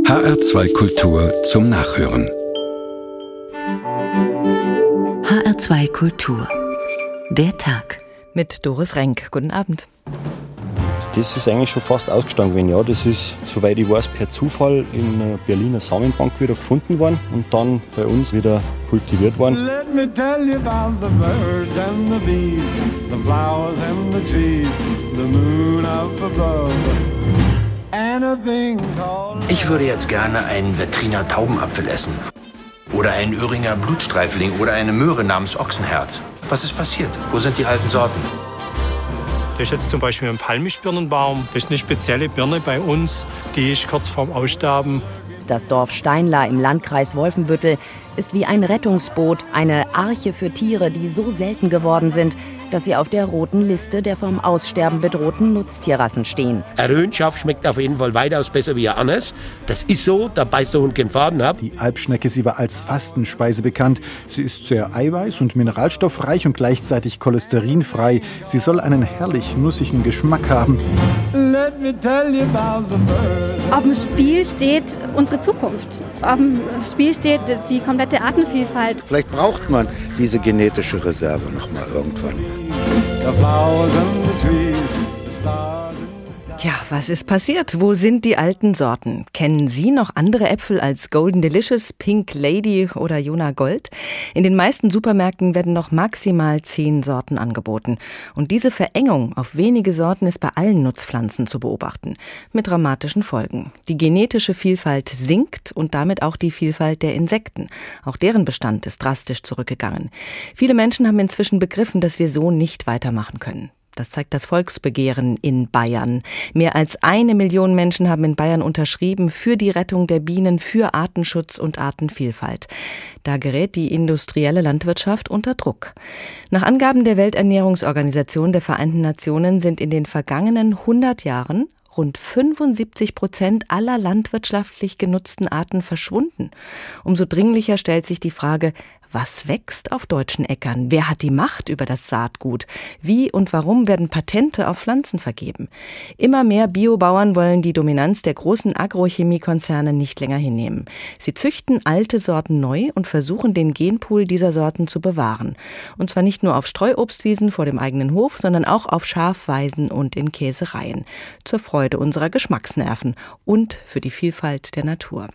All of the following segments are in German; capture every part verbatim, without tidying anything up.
H R zwei Kultur zum Nachhören. H R zwei Kultur. Der Tag. Mit Doris Renk. Guten Abend. Das ist eigentlich schon fast ausgestanden gewesen. Ja, das ist, soweit ich weiß, per Zufall in einer Berliner Samenbank wieder gefunden worden und dann bei uns wieder kultiviert worden. Let me tell you about the birds and the bees, the flowers and the trees, the moon up above. Ich würde jetzt gerne einen Wettriner Taubenapfel essen. Oder einen Öhringer Blutstreifling oder eine Möhre namens Ochsenherz. Was ist passiert? Wo sind die alten Sorten? Das ist jetzt zum Beispiel ein Palmischbirnenbaum. Das ist eine spezielle Birne bei uns, die ist kurz vorm Aussterben. Das Dorf Steinla im Landkreis Wolfenbüttel ist wie ein Rettungsboot, eine Arche für Tiere, die so selten geworden sind, dass sie auf der roten Liste der vom Aussterben bedrohten Nutztierrassen stehen. Ein Röhnschaf schmeckt auf jeden Fall weitaus besser wie ein anderes. Das ist so, da beißt der Hund keinen Faden ab. Die Alpschnecke, sie war als Fastenspeise bekannt. Sie ist sehr eiweiß- und mineralstoffreich und gleichzeitig cholesterinfrei. Sie soll einen herrlich nussigen Geschmack haben. Let me tell you about the birds. Auf dem Spiel steht unsere Zukunft. Auf dem Spiel steht die komplette Artenvielfalt. Vielleicht braucht man diese genetische Reserve noch mal irgendwann. Tja, was ist passiert? Wo sind die alten Sorten? Kennen Sie noch andere Äpfel als Golden Delicious, Pink Lady oder Jona Gold? In den meisten Supermärkten werden noch maximal zehn Sorten angeboten. Und diese Verengung auf wenige Sorten ist bei allen Nutzpflanzen zu beobachten. Mit dramatischen Folgen. Die genetische Vielfalt sinkt und damit auch die Vielfalt der Insekten. Auch deren Bestand ist drastisch zurückgegangen. Viele Menschen haben inzwischen begriffen, dass wir so nicht weitermachen können. Das zeigt das Volksbegehren in Bayern. Mehr als eine Million Menschen haben in Bayern unterschrieben für die Rettung der Bienen, für Artenschutz und Artenvielfalt. Da gerät die industrielle Landwirtschaft unter Druck. Nach Angaben der Welternährungsorganisation der Vereinten Nationen sind in den vergangenen hundert Jahren rund fünfundsiebzig Prozent aller landwirtschaftlich genutzten Arten verschwunden. Umso dringlicher stellt sich die Frage, was wächst auf deutschen Äckern? Wer hat die Macht über das Saatgut? Wie und warum werden Patente auf Pflanzen vergeben? Immer mehr Biobauern wollen die Dominanz der großen Agrochemiekonzerne nicht länger hinnehmen. Sie züchten alte Sorten neu und versuchen, den Genpool dieser Sorten zu bewahren. Und zwar nicht nur auf Streuobstwiesen vor dem eigenen Hof, sondern auch auf Schafweiden und in Käsereien. Zur Freude unserer Geschmacksnerven und für die Vielfalt der Natur.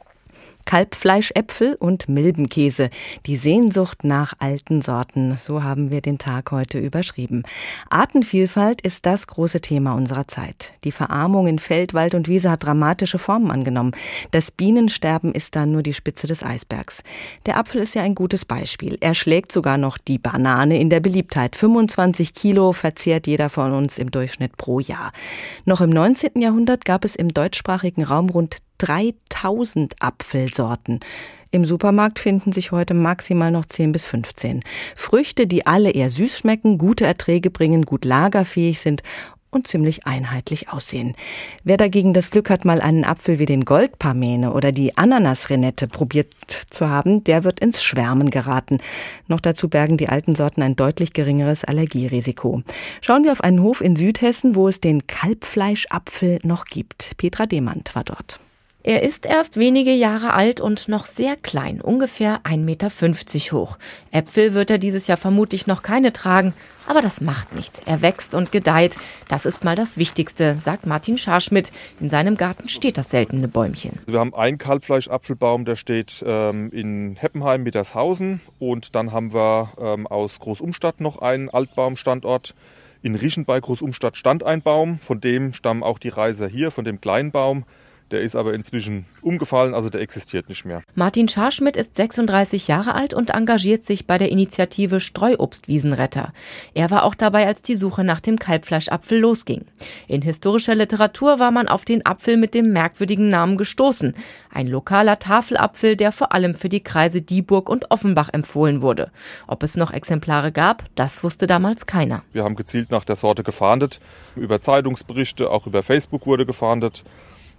Kalbfleischäpfel und Milbenkäse. Die Sehnsucht nach alten Sorten, so haben wir den Tag heute überschrieben. Artenvielfalt ist das große Thema unserer Zeit. Die Verarmung in Feld, Wald und Wiese hat dramatische Formen angenommen. Das Bienensterben ist da nur die Spitze des Eisbergs. Der Apfel ist ja ein gutes Beispiel. Er schlägt sogar noch die Banane in der Beliebtheit. fünfundzwanzig Kilo verzehrt jeder von uns im Durchschnitt pro Jahr. Noch im neunzehnten Jahrhundert gab es im deutschsprachigen Raum rund dreitausend Apfelsorten. Im Supermarkt finden sich heute maximal noch zehn bis fünfzehn. Früchte, die alle eher süß schmecken, gute Erträge bringen, gut lagerfähig sind und ziemlich einheitlich aussehen. Wer dagegen das Glück hat, mal einen Apfel wie den Goldparmene oder die Ananasrenette probiert zu haben, der wird ins Schwärmen geraten. Noch dazu bergen die alten Sorten ein deutlich geringeres Allergierisiko. Schauen wir auf einen Hof in Südhessen, wo es den Kalbfleischapfel noch gibt. Petra Demand war dort. Er ist erst wenige Jahre alt und noch sehr klein, ungefähr ein Meter fünfzig hoch. Äpfel wird er dieses Jahr vermutlich noch keine tragen, aber das macht nichts. Er wächst und gedeiht. Das ist mal das Wichtigste, sagt Martin Scharschmidt. In seinem Garten steht das seltene Bäumchen. Wir haben einen Kalbfleischapfelbaum, der steht ähm, in Heppenheim-Mittershausen. Und dann haben wir ähm, aus Großumstadt noch einen Altbaumstandort. In Rieschen bei Großumstadt stand ein Baum, von dem stammen auch die Reiser hier, von dem kleinen Baum. Der ist aber inzwischen umgefallen, also der existiert nicht mehr. Martin Scharschmidt ist sechsunddreißig Jahre alt und engagiert sich bei der Initiative Streuobstwiesenretter. Er war auch dabei, als die Suche nach dem Kalbfleischapfel losging. In historischer Literatur war man auf den Apfel mit dem merkwürdigen Namen gestoßen. Ein lokaler Tafelapfel, der vor allem für die Kreise Dieburg und Offenbach empfohlen wurde. Ob es noch Exemplare gab, das wusste damals keiner. Wir haben gezielt nach der Sorte gefahndet. Über Zeitungsberichte, auch über Facebook wurde gefahndet.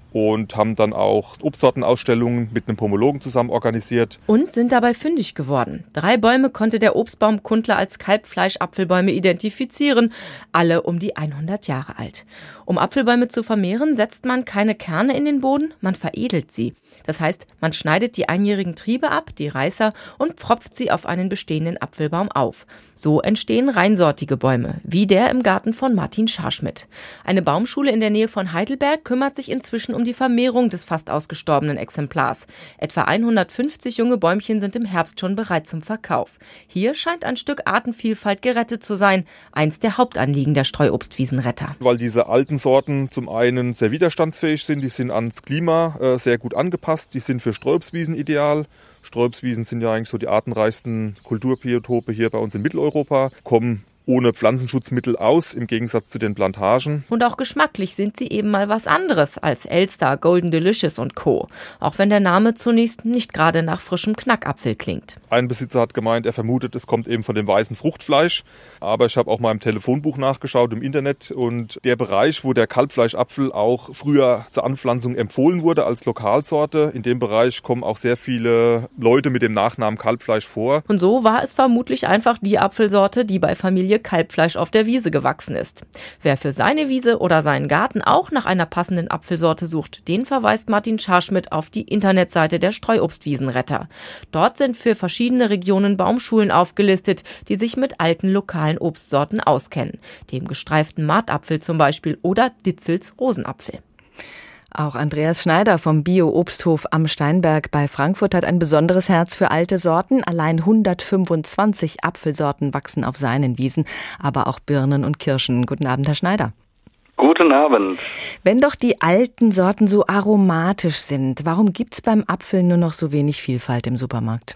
und haben dann auch Obstsortenausstellungen mit einem Pomologen zusammen organisiert. Und sind dabei fündig geworden. Drei Bäume konnte der Obstbaumkundler als Kalbfleisch-Apfelbäume identifizieren, alle um die hundert Jahre alt. Um Apfelbäume zu vermehren, setzt man keine Kerne in den Boden, man veredelt sie. Das heißt, man schneidet die einjährigen Triebe ab, die Reißer, und pfropft sie auf einen bestehenden Apfelbaum auf. So entstehen reinsortige Bäume, wie der im Garten von Martin Scharschmidt. Eine Baumschule in der Nähe von Heidelberg kümmert sich inzwischen um die Vermehrung des fast ausgestorbenen Exemplars. Etwa hundertfünfzig junge Bäumchen sind im Herbst schon bereit zum Verkauf. Hier scheint ein Stück Artenvielfalt gerettet zu sein, eins der Hauptanliegen der Streuobstwiesenretter. Weil diese alten Sorten zum einen sehr widerstandsfähig sind, die sind ans Klima äh, sehr gut angepasst, die sind für Streuobstwiesen ideal. Streuobstwiesen sind ja eigentlich so die artenreichsten Kulturbiotope hier bei uns in Mitteleuropa, kommen ohne Pflanzenschutzmittel aus, im Gegensatz zu den Plantagen. Und auch geschmacklich sind sie eben mal was anderes als Elster, Golden Delicious und Co. Auch wenn der Name zunächst nicht gerade nach frischem Knackapfel klingt. Ein Besitzer hat gemeint, er vermutet, es kommt eben von dem weißen Fruchtfleisch. Aber ich habe auch mal im Telefonbuch nachgeschaut im Internet und der Bereich, wo der Kalbfleischapfel auch früher zur Anpflanzung empfohlen wurde als Lokalsorte, in dem Bereich kommen auch sehr viele Leute mit dem Nachnamen Kalbfleisch vor. Und so war es vermutlich einfach die Apfelsorte, die bei Familie Kalbfleisch auf der Wiese gewachsen ist. Wer für seine Wiese oder seinen Garten auch nach einer passenden Apfelsorte sucht, den verweist Martin Scharschmidt auf die Internetseite der Streuobstwiesenretter. Dort sind für verschiedene Regionen Baumschulen aufgelistet, die sich mit alten lokalen Obstsorten auskennen. Dem gestreiften Martapfel zum Beispiel oder Ditzels Rosenapfel. Auch Andreas Schneider vom Bio-Obsthof am Steinberg bei Frankfurt hat ein besonderes Herz für alte Sorten. Allein hundertfünfundzwanzig Apfelsorten wachsen auf seinen Wiesen, aber auch Birnen und Kirschen. Guten Abend, Herr Schneider. Guten Abend. Wenn doch die alten Sorten so aromatisch sind, warum gibt's beim Apfel nur noch so wenig Vielfalt im Supermarkt?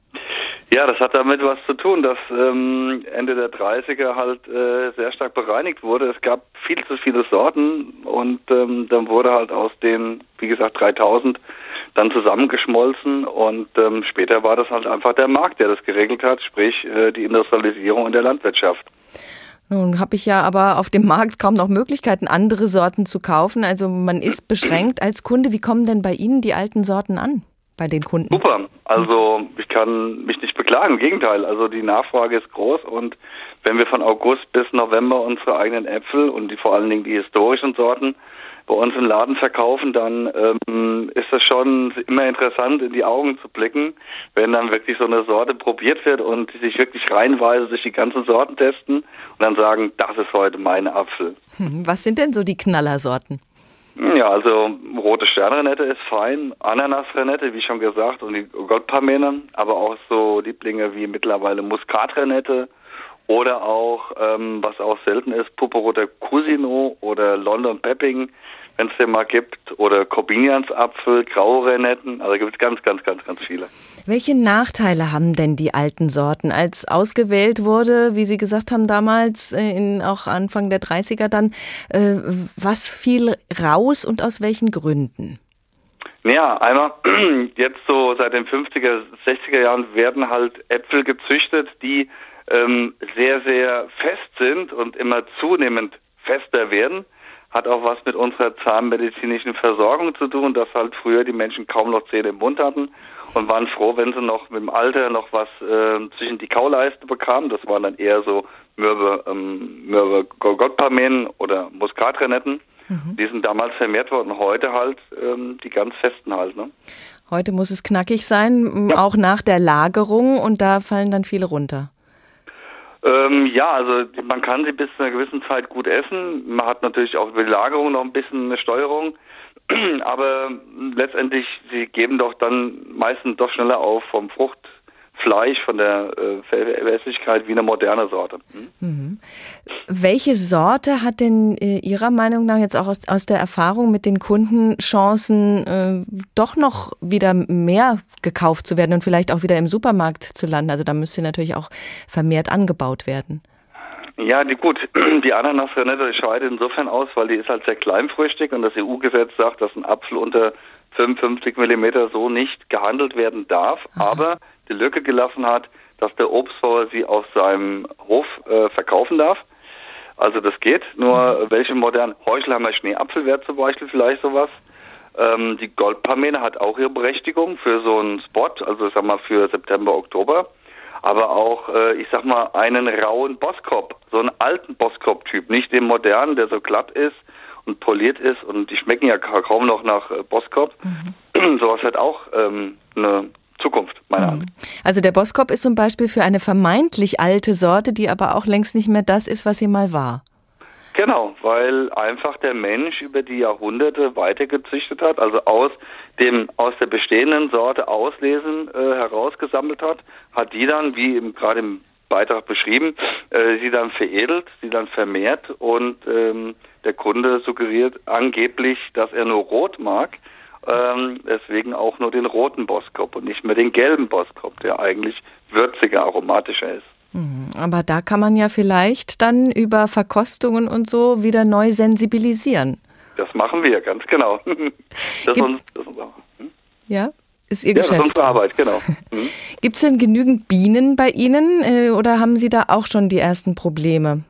Ja, das hat damit was zu tun, dass ähm, Ende der dreißiger halt äh, sehr stark bereinigt wurde. Es gab viel zu viele Sorten und ähm, dann wurde halt aus den, wie gesagt, dreitausend dann zusammengeschmolzen und ähm, später war das halt einfach der Markt, der das geregelt hat, sprich äh, die Industrialisierung in der Landwirtschaft. Nun habe ich ja aber auf dem Markt kaum noch Möglichkeiten, andere Sorten zu kaufen. Also man ist beschränkt als Kunde. Wie kommen denn bei Ihnen die alten Sorten an? Bei den Kunden? Super, also ich kann mich nicht beklagen, im Gegenteil, also die Nachfrage ist groß und wenn wir von August bis November unsere eigenen Äpfel und die, vor allen Dingen die historischen Sorten bei uns im Laden verkaufen, dann ähm, ist das schon immer interessant, in die Augen zu blicken, wenn dann wirklich so eine Sorte probiert wird und die sich wirklich reihenweise durch die ganzen Sorten testen und dann sagen, das ist heute mein Apfel. Was sind denn so die Knallersorten? Ja, also rote Sternrenette ist fein, Ananasrenette, wie schon gesagt, und die Goldpamene, aber auch so Lieblinge wie mittlerweile Muskatrenette oder auch, ähm, was auch selten ist, Puperoter Cusino oder London Pepping, wenn es den mal gibt, oder Corbiniansapfel, graue Renetten, also gibt es ganz, ganz, ganz, ganz viele. Welche Nachteile haben denn die alten Sorten? Als ausgewählt wurde, wie Sie gesagt haben damals, in auch Anfang der dreißiger dann, äh, was fiel raus und aus welchen Gründen? Ja, einmal jetzt so seit den fünfziger, sechziger Jahren werden halt Äpfel gezüchtet, die ähm, sehr, sehr fest sind und immer zunehmend fester werden. Hat auch was mit unserer zahnmedizinischen Versorgung zu tun, dass halt früher die Menschen kaum noch Zähne im Mund hatten und waren froh, wenn sie noch mit dem Alter noch was äh, zwischen die Kauleiste bekamen. Das waren dann eher so Mürbe, ähm, Mürbe Goldpamenen oder Muskatrenetten. Mhm. Die sind damals vermehrt worden, heute halt ähm, die ganz festen halt. Ne? Heute muss es knackig sein, ja. Auch nach der Lagerung und da fallen dann viele runter. Ähm, ja, also man kann sie bis zu einer gewissen Zeit gut essen. Man hat natürlich auch über die Lagerung noch ein bisschen eine Steuerung. Aber letztendlich, sie geben doch dann meistens doch schneller auf vom Fruchtfleisch, von der äh, Verlässlichkeit wie eine moderne Sorte. Hm? Mhm. Welche Sorte hat denn äh, Ihrer Meinung nach jetzt auch aus, aus der Erfahrung mit den Kunden Chancen, äh, doch noch wieder mehr gekauft zu werden und vielleicht auch wieder im Supermarkt zu landen? Also da müsste natürlich auch vermehrt angebaut werden. Ja, die, gut, die Ananasrenette scheidet insofern aus, weil die ist halt sehr kleinfrüchtig und das E U-Gesetz sagt, dass ein Apfel unter fünfundfünfzig Millimeter so nicht gehandelt werden darf, Aha. aber die Lücke gelassen hat, dass der Obstbauer sie auf seinem Hof äh, verkaufen darf. Also das geht, nur mhm. welche modernen Heuchelheimer Schneeapfel wäre zum Beispiel vielleicht sowas. Ähm, die Goldpalmene hat auch ihre Berechtigung für so einen Spot, also ich sag mal für September, Oktober. Aber auch, äh, ich sag mal, einen rauen Boskop, so einen alten Boskop-Typ, nicht den modernen, der so glatt ist und poliert ist und die schmecken ja kaum noch nach äh, Boskop. Mhm. Sowas hat auch ähm, eine Zukunft, meiner Ansicht. Also der Boskop ist zum Beispiel für eine vermeintlich alte Sorte, die aber auch längst nicht mehr das ist, was sie mal war. Genau, weil einfach der Mensch über die Jahrhunderte weitergezüchtet hat, also aus dem aus der bestehenden Sorte Auslesen äh, herausgesammelt hat, hat die dann, wie eben gerade im Beitrag beschrieben, äh, sie dann veredelt, sie dann vermehrt und ähm, der Kunde suggeriert angeblich, dass er nur rot mag, ähm, deswegen auch nur den roten Boskop und nicht mehr den gelben Boskop, der eigentlich würziger, aromatischer ist. Aber da kann man ja vielleicht dann über Verkostungen und so wieder neu sensibilisieren. Das machen wir, ganz genau. Das ist, uns, das ist unser, hm? Ja, ist Ihr ja, Geschäft. Das ist unsere Arbeit, genau. Hm? Gibt es denn genügend Bienen bei Ihnen äh, oder haben Sie da auch schon die ersten Probleme?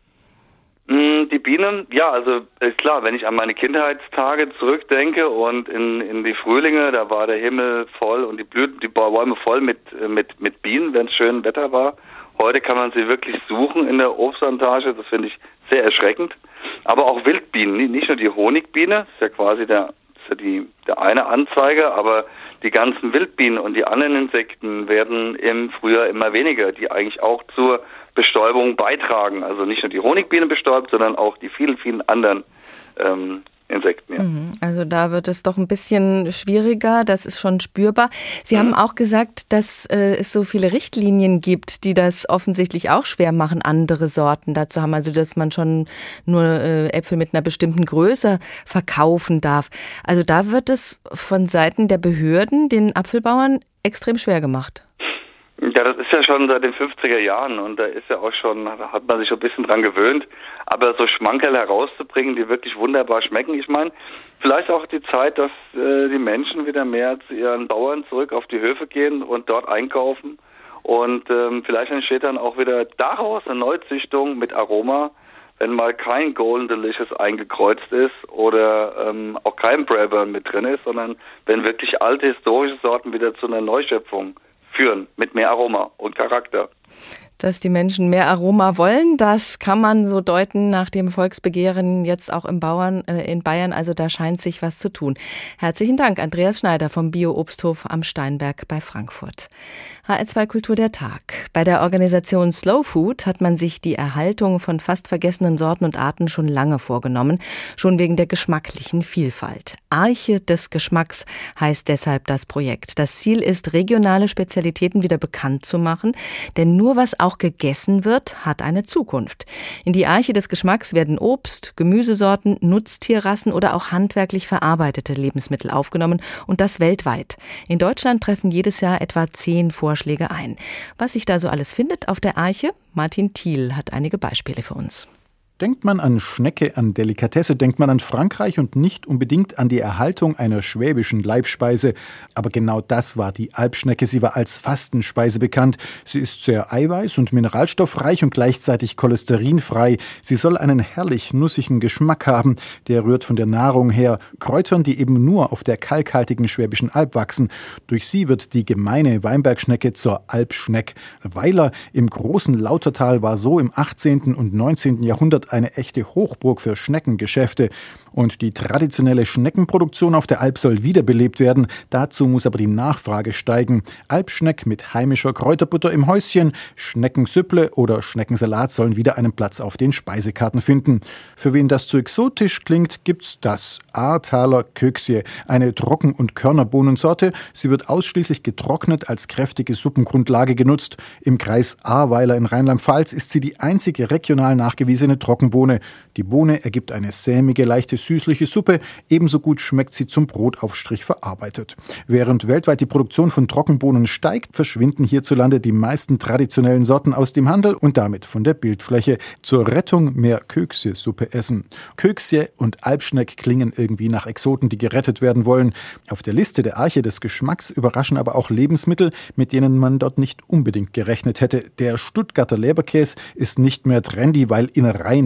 Die Bienen, ja, also ist klar, wenn ich an meine Kindheitstage zurückdenke und in, in die Frühlinge, da war der Himmel voll und die Blüten, die Bäume voll mit, mit, mit Bienen, wenn es schön Wetter war. Heute kann man sie wirklich suchen in der Obstplantage, das finde ich sehr erschreckend. Aber auch Wildbienen, nicht nur die Honigbiene, das ist ja quasi der, ist ja die, der eine Anzeiger, aber die ganzen Wildbienen und die anderen Insekten werden im Frühjahr immer weniger, die eigentlich auch zur Bestäubung beitragen. Also nicht nur die Honigbiene bestäubt, sondern auch die vielen, vielen anderen ähm, Insekten. Ja. Also da wird es doch ein bisschen schwieriger, das ist schon spürbar. Sie mhm. haben auch gesagt, dass äh, es so viele Richtlinien gibt, die das offensichtlich auch schwer machen, andere Sorten dazu haben. Also dass man schon nur äh, Äpfel mit einer bestimmten Größe verkaufen darf. Also da wird es von Seiten der Behörden den Apfelbauern extrem schwer gemacht. Ja, das ist ja schon seit den fünfziger Jahren und da ist ja auch schon, hat man sich schon ein bisschen dran gewöhnt, aber so Schmankerl herauszubringen, die wirklich wunderbar schmecken, ich meine, vielleicht auch die Zeit, dass äh, die Menschen wieder mehr zu ihren Bauern zurück auf die Höfe gehen und dort einkaufen und ähm, vielleicht entsteht dann auch wieder daraus eine Neuzüchtung mit Aroma, wenn mal kein Golden Delicious eingekreuzt ist oder ähm, auch kein Braeburn mit drin ist, sondern wenn wirklich alte historische Sorten wieder zu einer Neuschöpfung führen, mit mehr Aroma und Charakter. Dass die Menschen mehr Aroma wollen, das kann man so deuten nach dem Volksbegehren jetzt auch im Bauern, äh, in Bayern. Also da scheint sich was zu tun. Herzlichen Dank, Andreas Schneider vom Bio-Obsthof am Steinberg bei Frankfurt. H R zwei Kultur der Tag. Bei der Organisation Slow Food hat man sich die Erhaltung von fast vergessenen Sorten und Arten schon lange vorgenommen, schon wegen der geschmacklichen Vielfalt. Arche des Geschmacks heißt deshalb das Projekt. Das Ziel ist, regionale Spezialitäten wieder bekannt zu machen, denn nur was auch gegessen wird, hat eine Zukunft. In die Arche des Geschmacks werden Obst, Gemüsesorten, Nutztierrassen oder auch handwerklich verarbeitete Lebensmittel aufgenommen und das weltweit. In Deutschland treffen jedes Jahr etwa zehn Vorschläge ein. Was sich da so alles findet auf der Arche? Martin Thiel hat einige Beispiele für uns. Denkt man an Schnecke, an Delikatesse, denkt man an Frankreich und nicht unbedingt an die Erhaltung einer schwäbischen Leibspeise. Aber genau das war die Alpschnecke. Sie war als Fastenspeise bekannt. Sie ist sehr eiweiß- und mineralstoffreich und gleichzeitig cholesterinfrei. Sie soll einen herrlich nussigen Geschmack haben. Der rührt von der Nahrung her. Kräutern, die eben nur auf der kalkhaltigen Schwäbischen Alb wachsen. Durch sie wird die gemeine Weinbergschnecke zur Alpschneck. Weiler im großen Lautertal war so im achtzehnten und neunzehnten Jahrhundert eine echte Hochburg für Schneckengeschäfte. Und die traditionelle Schneckenproduktion auf der Alp soll wiederbelebt werden. Dazu muss aber die Nachfrage steigen. Alpschneck mit heimischer Kräuterbutter im Häuschen, Schneckensüpple oder Schneckensalat sollen wieder einen Platz auf den Speisekarten finden. Für wen das zu exotisch klingt, gibt's das. Ahrtaler Köksie, eine Trocken- und Körnerbohnensorte. Sie wird ausschließlich getrocknet als kräftige Suppengrundlage genutzt. Im Kreis Ahrweiler in Rheinland-Pfalz ist sie die einzige regional nachgewiesene Trockenbohne. Die Bohne ergibt eine sämige, leichte, süßliche Suppe. Ebenso gut schmeckt sie zum Brotaufstrich verarbeitet. Während weltweit die Produktion von Trockenbohnen steigt, verschwinden hierzulande die meisten traditionellen Sorten aus dem Handel und damit von der Bildfläche. Zur Rettung mehr Köksie-Suppe essen. Köksie und Alpschneck klingen irgendwie nach Exoten, die gerettet werden wollen. Auf der Liste der Arche des Geschmacks überraschen aber auch Lebensmittel, mit denen man dort nicht unbedingt gerechnet hätte. Der Stuttgarter Leberkäse ist nicht mehr trendy, weil Innereien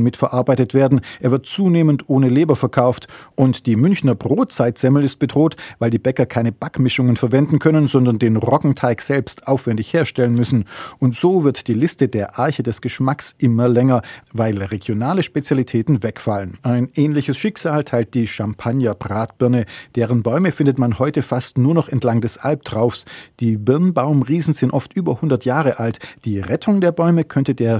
Bohnen mitverarbeitet werden. Er wird zunehmend ohne Leber verkauft. Und die Münchner Brotzeitsemmel ist bedroht, weil die Bäcker keine Backmischungen verwenden können, sondern den Roggenteig selbst aufwendig herstellen müssen. Und so wird die Liste der Arche des Geschmacks immer länger, weil regionale Spezialitäten wegfallen. Ein ähnliches Schicksal teilt die Champagner-Bratbirne. Deren Bäume findet man heute fast nur noch entlang des Albtraufs. Die Birnbaumriesen sind oft über hundert Jahre alt. Die Rettung der Bäume könnte der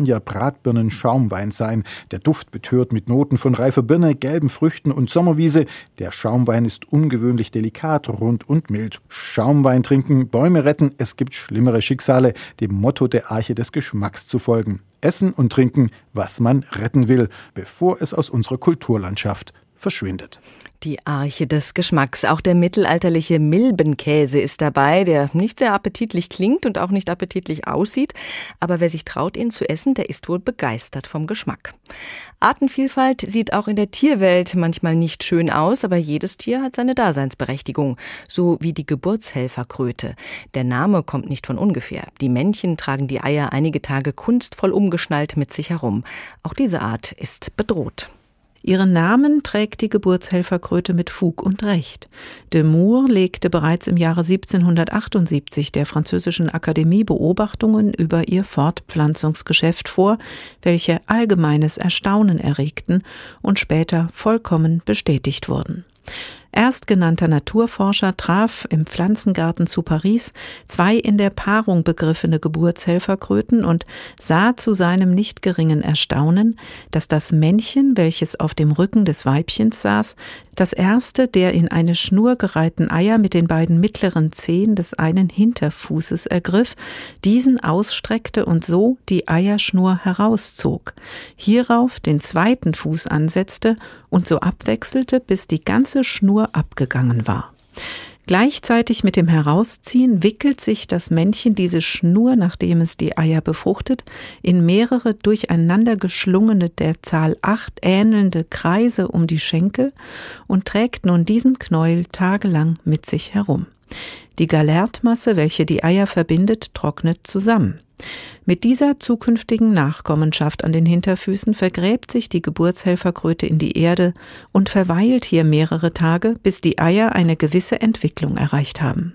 Champagner-Bratbirnen-Schaumwein sein. Der Duft betört mit Noten von reifer Birne, gelben Früchten und Sommerwiese. Der Schaumwein ist ungewöhnlich delikat, rund und mild. Schaumwein trinken, Bäume retten, es gibt schlimmere Schicksale, dem Motto der Arche des Geschmacks zu folgen. Essen und trinken, was man retten will, bevor es aus unserer Kulturlandschaft verschwindet. Die Arche des Geschmacks. Auch der mittelalterliche Milbenkäse ist dabei, der nicht sehr appetitlich klingt und auch nicht appetitlich aussieht. Aber wer sich traut, ihn zu essen, der ist wohl begeistert vom Geschmack. Artenvielfalt sieht auch in der Tierwelt manchmal nicht schön aus, aber jedes Tier hat seine Daseinsberechtigung. So wie die Geburtshelferkröte. Der Name kommt nicht von ungefähr. Die Männchen tragen die Eier einige Tage kunstvoll umgeschnallt mit sich herum. Auch diese Art ist bedroht. Ihren Namen trägt die Geburtshelferkröte mit Fug und Recht. De Moor legte bereits im Jahre siebzehnhundertachtundsiebzig der französischen Akademie Beobachtungen über ihr Fortpflanzungsgeschäft vor, welche allgemeines Erstaunen erregten und später vollkommen bestätigt wurden. Erstgenannter Naturforscher traf im Pflanzengarten zu Paris zwei in der Paarung begriffene Geburtshelferkröten und sah zu seinem nicht geringen Erstaunen, dass das Männchen, welches auf dem Rücken des Weibchens saß, das erste der in eine Schnur gereihten Eier mit den beiden mittleren Zehen des einen Hinterfußes ergriff, diesen ausstreckte und so die Eierschnur herauszog, hierauf den zweiten Fuß ansetzte und so abwechselte, bis die ganze Schnur abgegangen war. Gleichzeitig mit dem Herausziehen wickelt sich das Männchen diese Schnur, nachdem es die Eier befruchtet, in mehrere durcheinander geschlungene, der Zahl acht ähnelnde Kreise um die Schenkel und trägt nun diesen Knäuel tagelang mit sich herum. Die Galertmasse, welche die Eier verbindet, trocknet zusammen. Mit dieser zukünftigen Nachkommenschaft an den Hinterfüßen vergräbt sich die Geburtshelferkröte in die Erde und verweilt hier mehrere Tage, bis die Eier eine gewisse Entwicklung erreicht haben.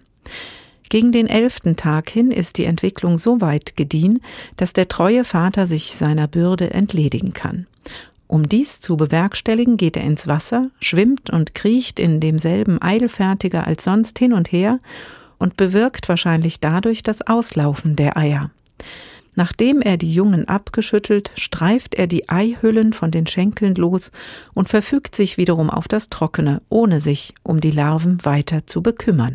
Gegen den elften Tag hin ist die Entwicklung so weit gediehen, dass der treue Vater sich seiner Bürde entledigen kann. Um dies zu bewerkstelligen, geht er ins Wasser, schwimmt und kriecht in demselben eilfertiger als sonst hin und her und bewirkt wahrscheinlich dadurch das Auslaufen der Eier. Nachdem er die Jungen abgeschüttelt, streift er die Eihüllen von den Schenkeln los und verfügt sich wiederum auf das Trockene, ohne sich um die Larven weiter zu bekümmern.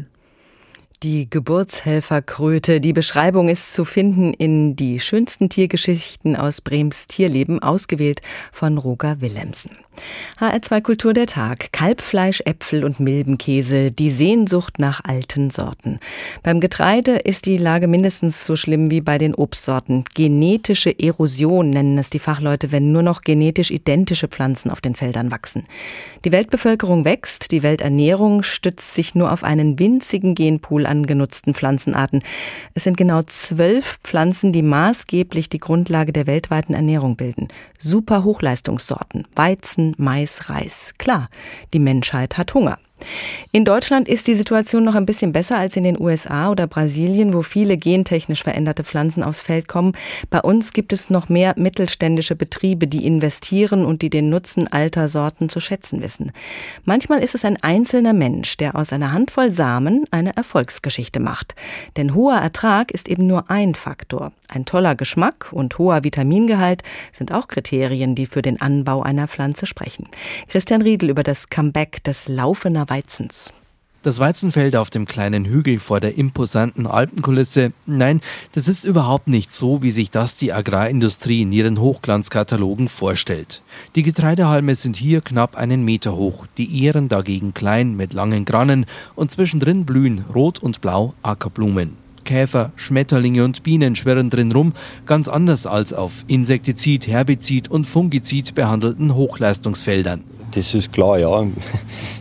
Die Geburtshelferkröte. Die Beschreibung ist zu finden in Die schönsten Tiergeschichten aus Brems Tierleben, ausgewählt von Roger Willemsen. H R zwei Kultur der Tag. Kalbfleisch, Äpfel und Milbenkäse. Die Sehnsucht nach alten Sorten. Beim Getreide ist die Lage mindestens so schlimm wie bei den Obstsorten. Genetische Erosion nennen es die Fachleute, wenn nur noch genetisch identische Pflanzen auf den Feldern wachsen. Die Weltbevölkerung wächst, die Welternährung stützt sich nur auf einen winzigen Genpool an genutzten Pflanzenarten. Es sind genau zwölf Pflanzen, die maßgeblich die Grundlage der weltweiten Ernährung bilden. Super Hochleistungssorten. Weizen, Mais, Reis. Klar, die Menschheit hat Hunger. In Deutschland ist die Situation noch ein bisschen besser als in den U S A oder Brasilien, wo viele gentechnisch veränderte Pflanzen aufs Feld kommen. Bei uns gibt es noch mehr mittelständische Betriebe, die investieren und die den Nutzen alter Sorten zu schätzen wissen. Manchmal ist es ein einzelner Mensch, der aus einer Handvoll Samen eine Erfolgsgeschichte macht. Denn hoher Ertrag ist eben nur ein Faktor. Ein toller Geschmack und hoher Vitamingehalt sind auch Kriterien, die für den Anbau einer Pflanze sprechen. Christian Riedl über das Comeback des Laufener Weizens. Das Weizenfeld auf dem kleinen Hügel vor der imposanten Alpenkulisse, nein, das ist überhaupt nicht so, wie sich das die Agrarindustrie in ihren Hochglanzkatalogen vorstellt. Die Getreidehalme sind hier knapp einen Meter hoch, die Ähren dagegen klein mit langen Grannen und zwischendrin blühen rot und blau Ackerblumen. Käfer, Schmetterlinge und Bienen schwirren drin rum, ganz anders als auf Insektizid, Herbizid und Fungizid behandelten Hochleistungsfeldern. Das ist klar, ja.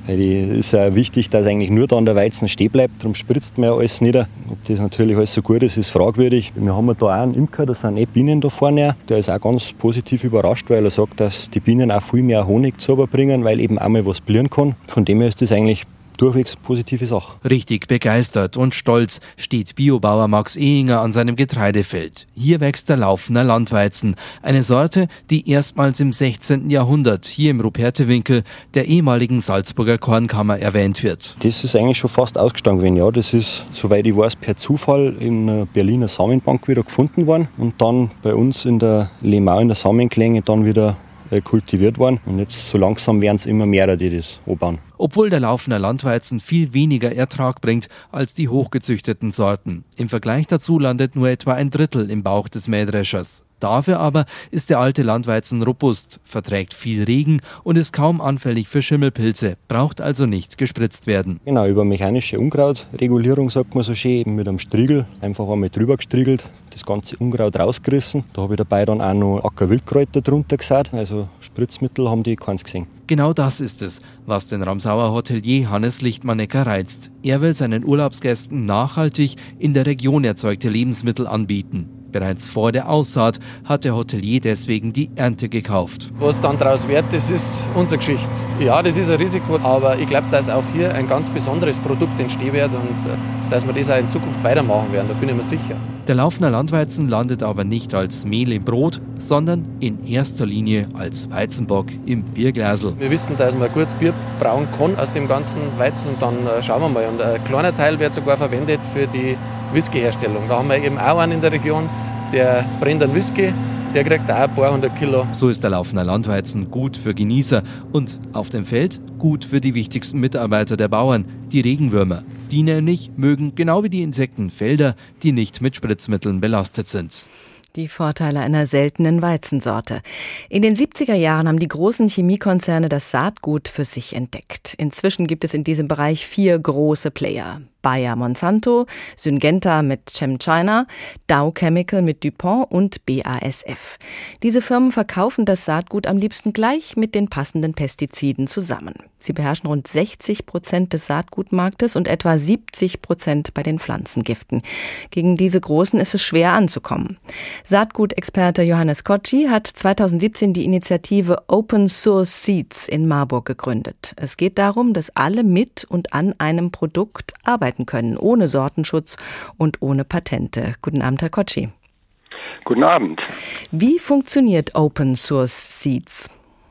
Weil es ist ja wichtig, dass eigentlich nur dann der Weizen stehen bleibt, darum spritzt man ja alles nieder. Ob das natürlich alles so gut ist, ist fragwürdig. Wir haben da auch einen Imker, da sind eh Bienen da vorne. Der ist auch ganz positiv überrascht, weil er sagt, dass die Bienen auch viel mehr Honig zu bringen, weil eben auch mal was blühen kann. Von dem her ist das eigentlich durchwegs eine positive Sache. Richtig begeistert und stolz steht Biobauer Max Ehinger an seinem Getreidefeld. Hier wächst der Laufener Landweizen, eine Sorte, die erstmals im sechzehnten Jahrhundert hier im Rupertewinkel der ehemaligen Salzburger Kornkammer erwähnt wird. Das ist eigentlich schon fast ausgestanden gewesen. Ja, das ist, soweit ich weiß, per Zufall in der Berliner Samenbank wieder gefunden worden und dann bei uns in der Lehmau in der Samenklänge dann wieder kultiviert worden. Und jetzt so langsam werden es immer mehr, die das anbauen. Obwohl der Laufener Landweizen viel weniger Ertrag bringt als die hochgezüchteten Sorten. Im Vergleich dazu landet nur etwa ein Drittel im Bauch des Mähdreschers. Dafür aber ist der alte Landweizen robust, verträgt viel Regen und ist kaum anfällig für Schimmelpilze, braucht also nicht gespritzt werden. Genau, über mechanische Unkrautregulierung, sagt man so schön, eben mit einem Striegel, einfach einmal drüber gestriegelt, das ganze Unkraut rausgerissen. Da habe ich dabei dann auch noch Ackerwildkräuter drunter gesät, also Spritzmittel haben die keins gesehen. Genau das ist es, was den Ramsauer Hotelier Hannes Lichtmannecker reizt. Er will seinen Urlaubsgästen nachhaltig in der Region erzeugte Lebensmittel anbieten. Bereits vor der Aussaat hat der Hotelier deswegen die Ernte gekauft. Was dann daraus wird, das ist unsere Geschichte. Ja, das ist ein Risiko, aber ich glaube, dass auch hier ein ganz besonderes Produkt entstehen wird und dass wir das auch in Zukunft weitermachen werden, da bin ich mir sicher. Der Laufener Landweizen landet aber nicht als Mehl im Brot, sondern in erster Linie als Weizenbock im Bierglasl. Wir wissen, dass man gutes Bier brauen kann aus dem ganzen Weizen und dann schauen wir mal. Und ein kleiner Teil wird sogar verwendet für die Whiskyherstellung. Da haben wir eben auch einen in der Region, der brennt einen Whisky, der kriegt auch ein paar hundert Kilo. So ist der Laufener Landweizen gut für Genießer und auf dem Feld gut für die wichtigsten Mitarbeiter der Bauern, die Regenwürmer. Die nämlich mögen genau wie die Insekten Felder, die nicht mit Spritzmitteln belastet sind. Die Vorteile einer seltenen Weizensorte. In den siebziger Jahren haben die großen Chemiekonzerne das Saatgut für sich entdeckt. Inzwischen gibt es in diesem Bereich vier große Player. Bayer Monsanto, Syngenta mit ChemChina, Dow Chemical mit DuPont und B A S F. Diese Firmen verkaufen das Saatgut am liebsten gleich mit den passenden Pestiziden zusammen. Sie beherrschen rund sechzig Prozent des Saatgutmarktes und etwa siebzig Prozent bei den Pflanzengiften. Gegen diese Großen ist es schwer anzukommen. Saatgutexperte Johannes Koczi hat zweitausendsiebzehn die Initiative Open Source Seeds in Marburg gegründet. Es geht darum, dass alle mit und an einem Produkt arbeiten können, ohne Sortenschutz und ohne Patente. Guten Abend, Herr Koczi. Guten Abend. Wie funktioniert Open Source Seeds?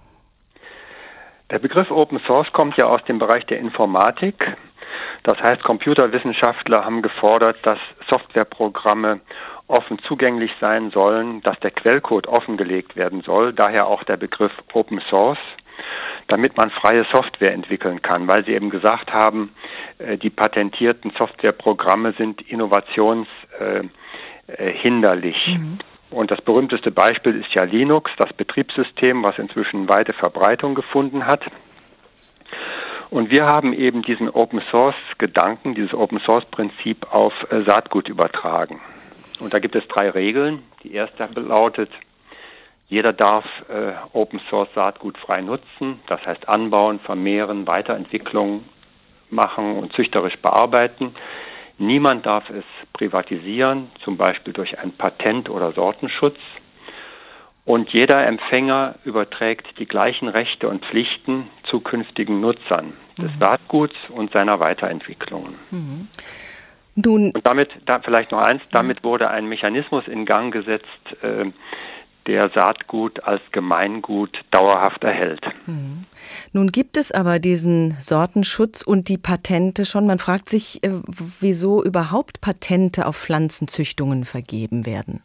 Der Begriff Open Source kommt ja aus dem Bereich der Informatik. Das heißt, Computerwissenschaftler haben gefordert, dass Softwareprogramme offen zugänglich sein sollen, dass der Quellcode offengelegt werden soll, daher auch der Begriff Open Source, damit man freie Software entwickeln kann, weil sie eben gesagt haben, die patentierten Softwareprogramme sind innovationshinderlich. Mhm. Und das berühmteste Beispiel ist ja Linux, das Betriebssystem, was inzwischen weite Verbreitung gefunden hat. Und wir haben eben diesen Open-Source-Gedanken, dieses Open-Source-Prinzip auf Saatgut übertragen. Und da gibt es drei Regeln. Die erste lautet, jeder darf äh, Open-Source-Saatgut frei nutzen, das heißt anbauen, vermehren, Weiterentwicklung machen und züchterisch bearbeiten. Niemand darf es privatisieren, zum Beispiel durch ein Patent oder Sortenschutz. Und jeder Empfänger überträgt die gleichen Rechte und Pflichten zukünftigen Nutzern des mhm. Saatguts und seiner Weiterentwicklungen. Mhm. Nun, und damit, da vielleicht noch eins, damit wurde ein Mechanismus in Gang gesetzt, äh, der Saatgut als Gemeingut dauerhaft erhält. Mhm. Nun gibt es aber diesen Sortenschutz und die Patente schon. Man fragt sich, äh, wieso überhaupt Patente auf Pflanzenzüchtungen vergeben werden.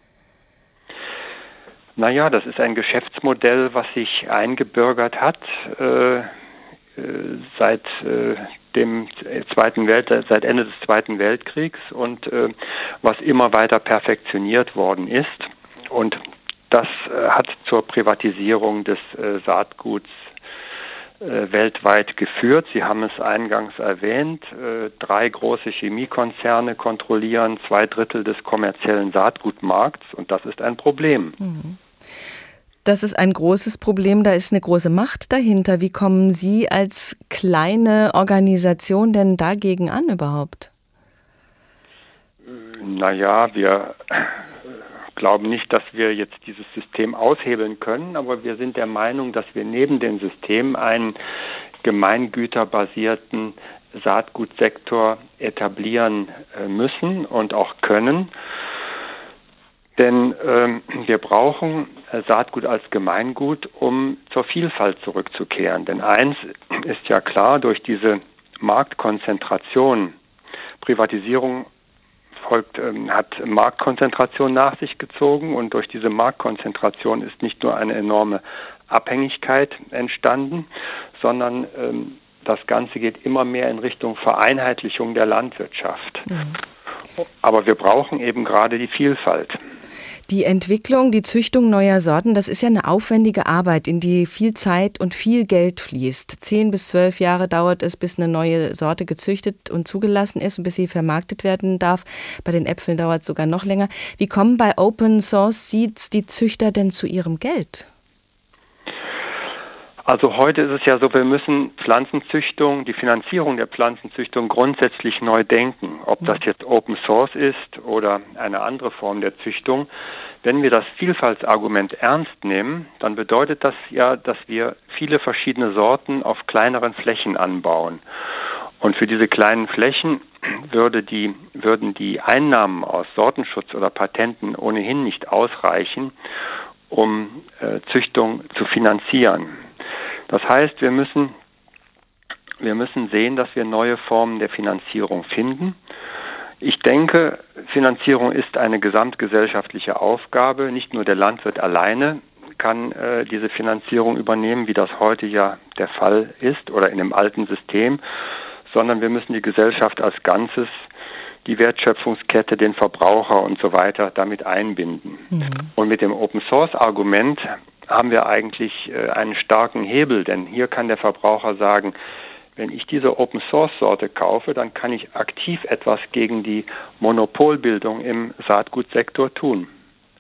Naja, das ist ein Geschäftsmodell, was sich eingebürgert hat äh, äh, seit äh, dem Zweiten Welt, seit Ende des Zweiten Weltkriegs und äh, was immer weiter perfektioniert worden ist. Und das äh, hat zur Privatisierung des äh, Saatguts äh, weltweit geführt. Sie haben es eingangs erwähnt. Äh, drei große Chemiekonzerne kontrollieren zwei Drittel des kommerziellen Saatgutmarkts und das ist ein Problem. Mhm. Das ist ein großes Problem, da ist eine große Macht dahinter. Wie kommen Sie als kleine Organisation denn dagegen an überhaupt? Naja, wir glauben nicht, dass wir jetzt dieses System aushebeln können, aber wir sind der Meinung, dass wir neben dem System einen gemeingüterbasierten Saatgutsektor etablieren müssen und auch können. Denn ähm, wir brauchen Saatgut als Gemeingut, um zur Vielfalt zurückzukehren. Denn eins ist ja klar, durch diese Marktkonzentration, Privatisierung folgt, ähm, hat Marktkonzentration nach sich gezogen, und durch diese Marktkonzentration ist nicht nur eine enorme Abhängigkeit entstanden, sondern ähm, das Ganze geht immer mehr in Richtung Vereinheitlichung der Landwirtschaft. Mhm. Aber wir brauchen eben gerade die Vielfalt. Die Entwicklung, die Züchtung neuer Sorten, das ist ja eine aufwendige Arbeit, in die viel Zeit und viel Geld fließt. Zehn bis zwölf Jahre dauert es, bis eine neue Sorte gezüchtet und zugelassen ist und bis sie vermarktet werden darf. Bei den Äpfeln dauert es sogar noch länger. Wie kommen bei Open Source Seeds die Züchter denn zu ihrem Geld? Also heute ist es ja so, wir müssen Pflanzenzüchtung, die Finanzierung der Pflanzenzüchtung grundsätzlich neu denken. Ob das jetzt Open Source ist oder eine andere Form der Züchtung. Wenn wir das Vielfaltsargument ernst nehmen, dann bedeutet das ja, dass wir viele verschiedene Sorten auf kleineren Flächen anbauen. Und für diese kleinen Flächen würde die, würden die Einnahmen aus Sortenschutz oder Patenten ohnehin nicht ausreichen, um äh, Züchtung zu finanzieren. Das heißt, wir müssen, wir müssen sehen, dass wir neue Formen der Finanzierung finden. Ich denke, Finanzierung ist eine gesamtgesellschaftliche Aufgabe. Nicht nur der Landwirt alleine kann äh, diese Finanzierung übernehmen, wie das heute ja der Fall ist oder in dem alten System, sondern wir müssen die Gesellschaft als Ganzes, die Wertschöpfungskette, den Verbraucher und so weiter damit einbinden. Mhm. Und mit dem Open-Source-Argument haben wir eigentlich äh, einen starken Hebel, denn hier kann der Verbraucher sagen, wenn ich diese Open-Source-Sorte kaufe, dann kann ich aktiv etwas gegen die Monopolbildung im Saatgutsektor tun.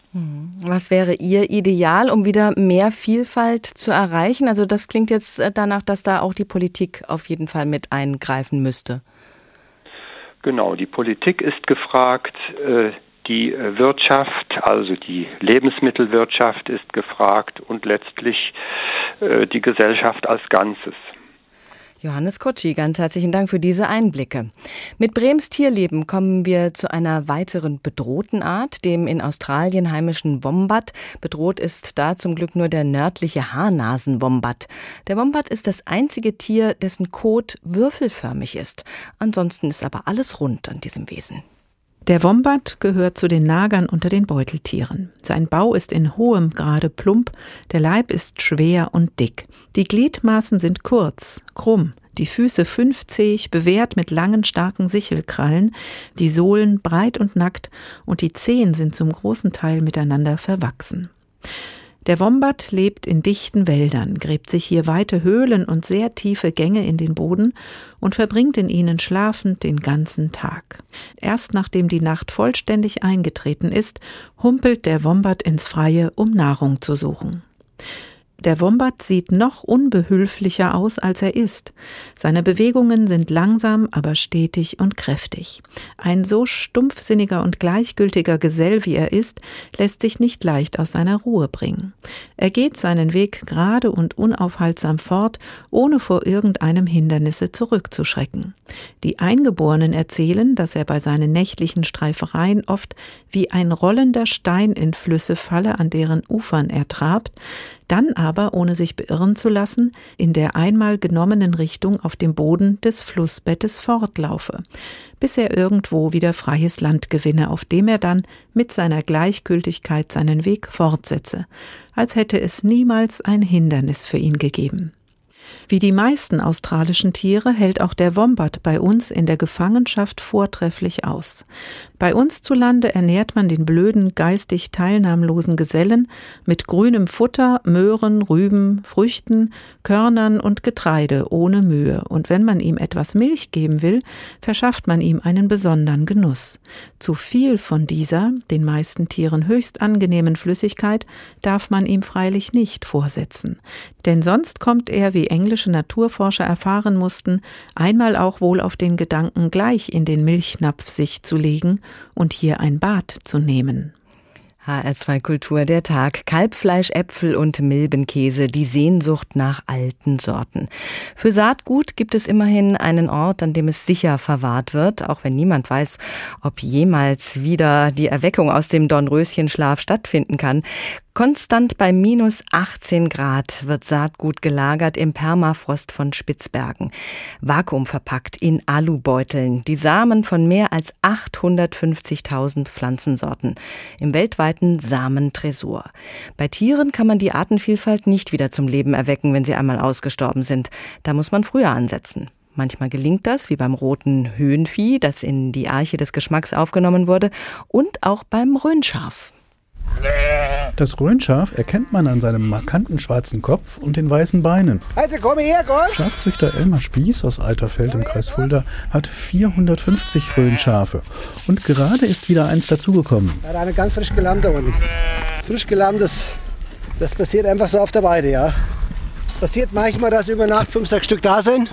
Was wäre Ihr Ideal, um wieder mehr Vielfalt zu erreichen? Also das klingt jetzt danach, dass da auch die Politik auf jeden Fall mit eingreifen müsste. Genau, die Politik ist gefragt, äh, die Wirtschaft, also die Lebensmittelwirtschaft ist gefragt und letztlich äh, die Gesellschaft als Ganzes. Johannes Kutschi, ganz herzlichen Dank für diese Einblicke. Mit Brems Tierleben kommen wir zu einer weiteren bedrohten Art, dem in Australien heimischen Wombat. Bedroht ist da zum Glück nur der nördliche Haarnasenwombat. Der Wombat ist das einzige Tier, dessen Kot würfelförmig ist. Ansonsten ist aber alles rund an diesem Wesen. Der Wombat gehört zu den Nagern unter den Beuteltieren. Sein Bau ist in hohem Grade plump, der Leib ist schwer und dick. Die Gliedmaßen sind kurz, krumm, die Füße fünfzähig, bewehrt mit langen, starken Sichelkrallen, die Sohlen breit und nackt und die Zehen sind zum großen Teil miteinander verwachsen. Der Wombat lebt in dichten Wäldern, gräbt sich hier weite Höhlen und sehr tiefe Gänge in den Boden und verbringt in ihnen schlafend den ganzen Tag. Erst nachdem die Nacht vollständig eingetreten ist, humpelt der Wombat ins Freie, um Nahrung zu suchen. Der Wombat sieht noch unbehülflicher aus, als er ist. Seine Bewegungen sind langsam, aber stetig und kräftig. Ein so stumpfsinniger und gleichgültiger Gesell, wie er ist, lässt sich nicht leicht aus seiner Ruhe bringen. Er geht seinen Weg gerade und unaufhaltsam fort, ohne vor irgendeinem Hindernisse zurückzuschrecken. Die Eingeborenen erzählen, dass er bei seinen nächtlichen Streifereien oft wie ein rollender Stein in Flüsse falle, an deren Ufern er trabt, dann aber, ohne sich beirren zu lassen, in der einmal genommenen Richtung auf dem Boden des Flussbettes fortlaufe, bis er irgendwo wieder freies Land gewinne, auf dem er dann mit seiner Gleichgültigkeit seinen Weg fortsetze, als hätte es niemals ein Hindernis für ihn gegeben. Wie die meisten australischen Tiere hält auch der Wombat bei uns in der Gefangenschaft vortrefflich aus. Bei uns zu Lande ernährt man den blöden, geistig teilnahmlosen Gesellen mit grünem Futter, Möhren, Rüben, Früchten, Körnern und Getreide ohne Mühe. Und wenn man ihm etwas Milch geben will, verschafft man ihm einen besonderen Genuss. Zu viel von dieser, den meisten Tieren höchst angenehmen Flüssigkeit, darf man ihm freilich nicht vorsetzen. Denn sonst kommt er, wie englische Naturforscher erfahren mussten, einmal auch wohl auf den Gedanken, gleich in den Milchnapf sich zu legen und hier ein Bad zu nehmen. H R zwei Kultur, der Tag. Kalbfleisch, Äpfel und Milbenkäse, die Sehnsucht nach alten Sorten. Für Saatgut gibt es immerhin einen Ort, an dem es sicher verwahrt wird, auch wenn niemand weiß, ob jemals wieder die Erweckung aus dem Dornröschenschlaf stattfinden kann. Konstant bei minus achtzehn Grad wird Saatgut gelagert im Permafrost von Spitzbergen. Vakuumverpackt in Alubeuteln. Die Samen von mehr als achthundertfünfzigtausend Pflanzensorten. Im weltweiten Samentresor. Bei Tieren kann man die Artenvielfalt nicht wieder zum Leben erwecken, wenn sie einmal ausgestorben sind. Da muss man früher ansetzen. Manchmal gelingt das, wie beim roten Höhenvieh, das in die Arche des Geschmacks aufgenommen wurde. Und auch beim Rhönschaf. Das Rhönschaf erkennt man an seinem markanten schwarzen Kopf und den weißen Beinen. Also komm her, Gott! Schafzüchter Elmar Spieß aus Alterfeld im Kreis Fulda hat vierhundertfünfzig Rhönschafe. Und gerade ist wieder eins dazugekommen. Er hat eine ganz frisch gelammt da unten. Frisch gelammt, das, das passiert einfach so auf der Weide, ja. Passiert manchmal, dass über Nacht fünf, sechs Stück da sind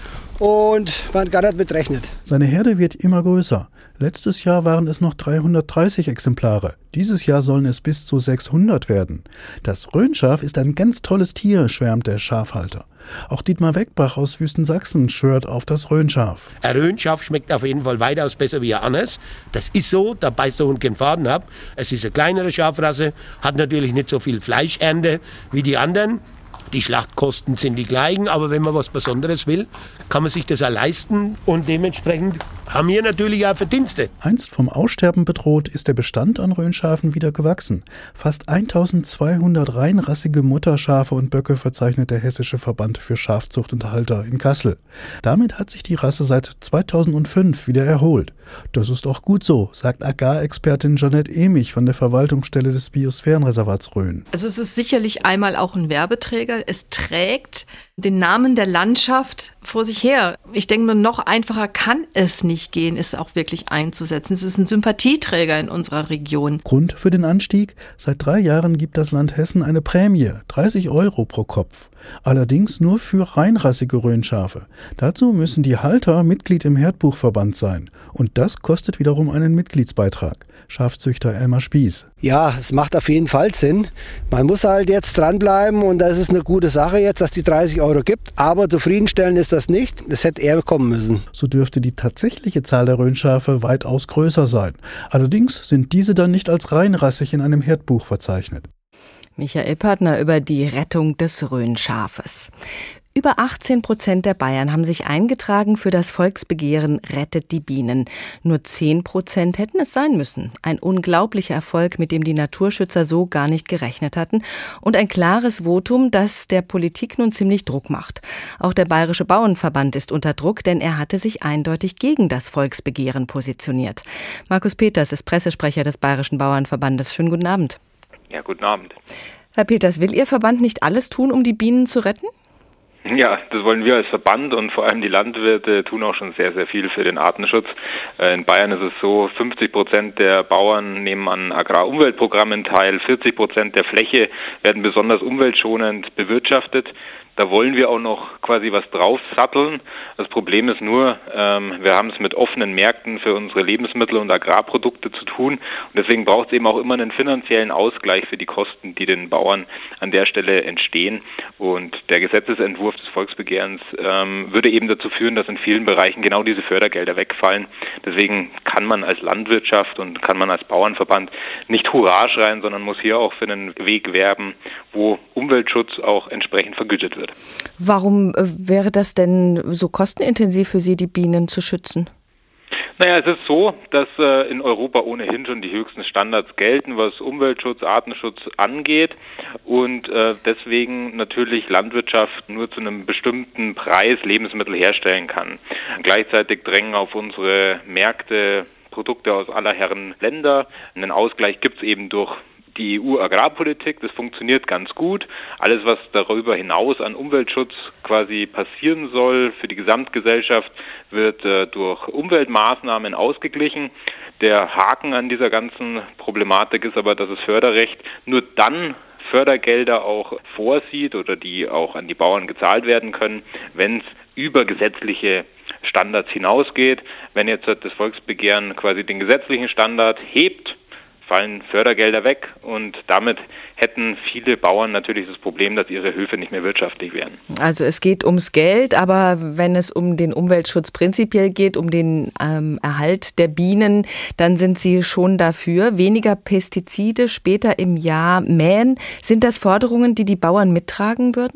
und man gar nicht mitrechnet. Seine Herde wird immer größer. Letztes Jahr waren es noch dreihundertdreißig Exemplare. Dieses Jahr sollen es bis zu sechshundert werden. Das Rhönschaf ist ein ganz tolles Tier, schwärmt der Schafhalter. Auch Dietmar Weckbach aus Wüstensachsen schwört auf das Rhönschaf. Ein Rhönschaf schmeckt auf jeden Fall weitaus besser wie ein anderes. Das ist so, da beißt der Hund keinen Faden ab. Es ist eine kleinere Schafrasse, hat natürlich nicht so viel Fleischernte wie die anderen. Die Schlachtkosten sind die gleichen, aber wenn man was Besonderes will, kann man sich das auch leisten und dementsprechend haben wir natürlich auch Verdienste. Einst vom Aussterben bedroht, ist der Bestand an Rhönschafen wieder gewachsen. Fast eintausendzweihundert reinrassige Mutterschafe und Böcke verzeichnet der Hessische Verband für Schafzucht und Halter in Kassel. Damit hat sich die Rasse seit zweitausendfünf wieder erholt. Das ist auch gut so, sagt Agrarexpertin Jeanette Emich von der Verwaltungsstelle des Biosphärenreservats Rhön. Also es ist sicherlich einmal auch ein Werbeträger. Es trägt den Namen der Landschaft vor sich her. Ich denke mir, noch einfacher kann es nicht gehen, es auch wirklich einzusetzen. Es ist ein Sympathieträger in unserer Region. Grund für den Anstieg? Seit drei Jahren gibt das Land Hessen eine Prämie, dreißig Euro pro Kopf. Allerdings nur für reinrassige Rhönschafe. Dazu müssen die Halter Mitglied im Herdbuchverband sein. Und das kostet wiederum einen Mitgliedsbeitrag. Schafzüchter Elmar Spieß. Ja, es macht auf jeden Fall Sinn. Man muss halt jetzt dranbleiben und das ist eine gute Sache jetzt, dass die dreißig Euro gibt. Aber zufriedenstellend ist das nicht. Das hätte eher kommen müssen. So dürfte die tatsächliche Zahl der Rhönschafe weitaus größer sein. Allerdings sind diese dann nicht als reinrassig in einem Herdbuch verzeichnet. Michael Pörtner über die Rettung des Rhönschafes. Über achtzehn Prozent der Bayern haben sich eingetragen für das Volksbegehren Rettet die Bienen. Nur zehn Prozent hätten es sein müssen. Ein unglaublicher Erfolg, mit dem die Naturschützer so gar nicht gerechnet hatten. Und ein klares Votum, das der Politik nun ziemlich Druck macht. Auch der Bayerische Bauernverband ist unter Druck, denn er hatte sich eindeutig gegen das Volksbegehren positioniert. Markus Peters ist Pressesprecher des Bayerischen Bauernverbandes. Schönen guten Abend. Ja, guten Abend. Herr Peters, will Ihr Verband nicht alles tun, um die Bienen zu retten? Ja, das wollen wir als Verband und vor allem die Landwirte tun auch schon sehr, sehr viel für den Artenschutz. In Bayern ist es so, fünfzig Prozent der Bauern nehmen an Agrarumweltprogrammen teil, vierzig Prozent der Fläche werden besonders umweltschonend bewirtschaftet. Da wollen wir auch noch quasi was draufsatteln. Das Problem ist nur, ähm, wir haben es mit offenen Märkten für unsere Lebensmittel und Agrarprodukte zu tun. Und deswegen braucht es eben auch immer einen finanziellen Ausgleich für die Kosten, die den Bauern an der Stelle entstehen. Und der Gesetzesentwurf des Volksbegehrens ähm, würde eben dazu führen, dass in vielen Bereichen genau diese Fördergelder wegfallen. Deswegen kann man als Landwirtschaft und kann man als Bauernverband nicht Hurra schreien, sondern muss hier auch für einen Weg werben, wo Umweltschutz auch entsprechend vergütet wird. Warum wäre das denn so kostenintensiv für Sie, die Bienen zu schützen? Naja, es ist so, dass äh, in Europa ohnehin schon die höchsten Standards gelten, was Umweltschutz, Artenschutz angeht und äh, deswegen natürlich Landwirtschaft nur zu einem bestimmten Preis Lebensmittel herstellen kann. Gleichzeitig drängen auf unsere Märkte Produkte aus aller Herren Länder. Einen Ausgleich gibt es eben durch die E U-Agrarpolitik, das funktioniert ganz gut. Alles, was darüber hinaus an Umweltschutz quasi passieren soll für die Gesamtgesellschaft, wird äh, durch Umweltmaßnahmen ausgeglichen. Der Haken an dieser ganzen Problematik ist aber, dass das Förderrecht nur dann Fördergelder auch vorsieht oder die auch an die Bauern gezahlt werden können, wenn es über gesetzliche Standards hinausgeht. Wenn jetzt das Volksbegehren quasi den gesetzlichen Standard hebt, fallen Fördergelder weg und damit hätten viele Bauern natürlich das Problem, dass ihre Höfe nicht mehr wirtschaftlich wären. Also es geht ums Geld, aber wenn es um den Umweltschutz prinzipiell geht, um den ähm, Erhalt der Bienen, dann sind Sie schon dafür. Weniger Pestizide, später im Jahr mähen. Sind das Forderungen, die die Bauern mittragen würden?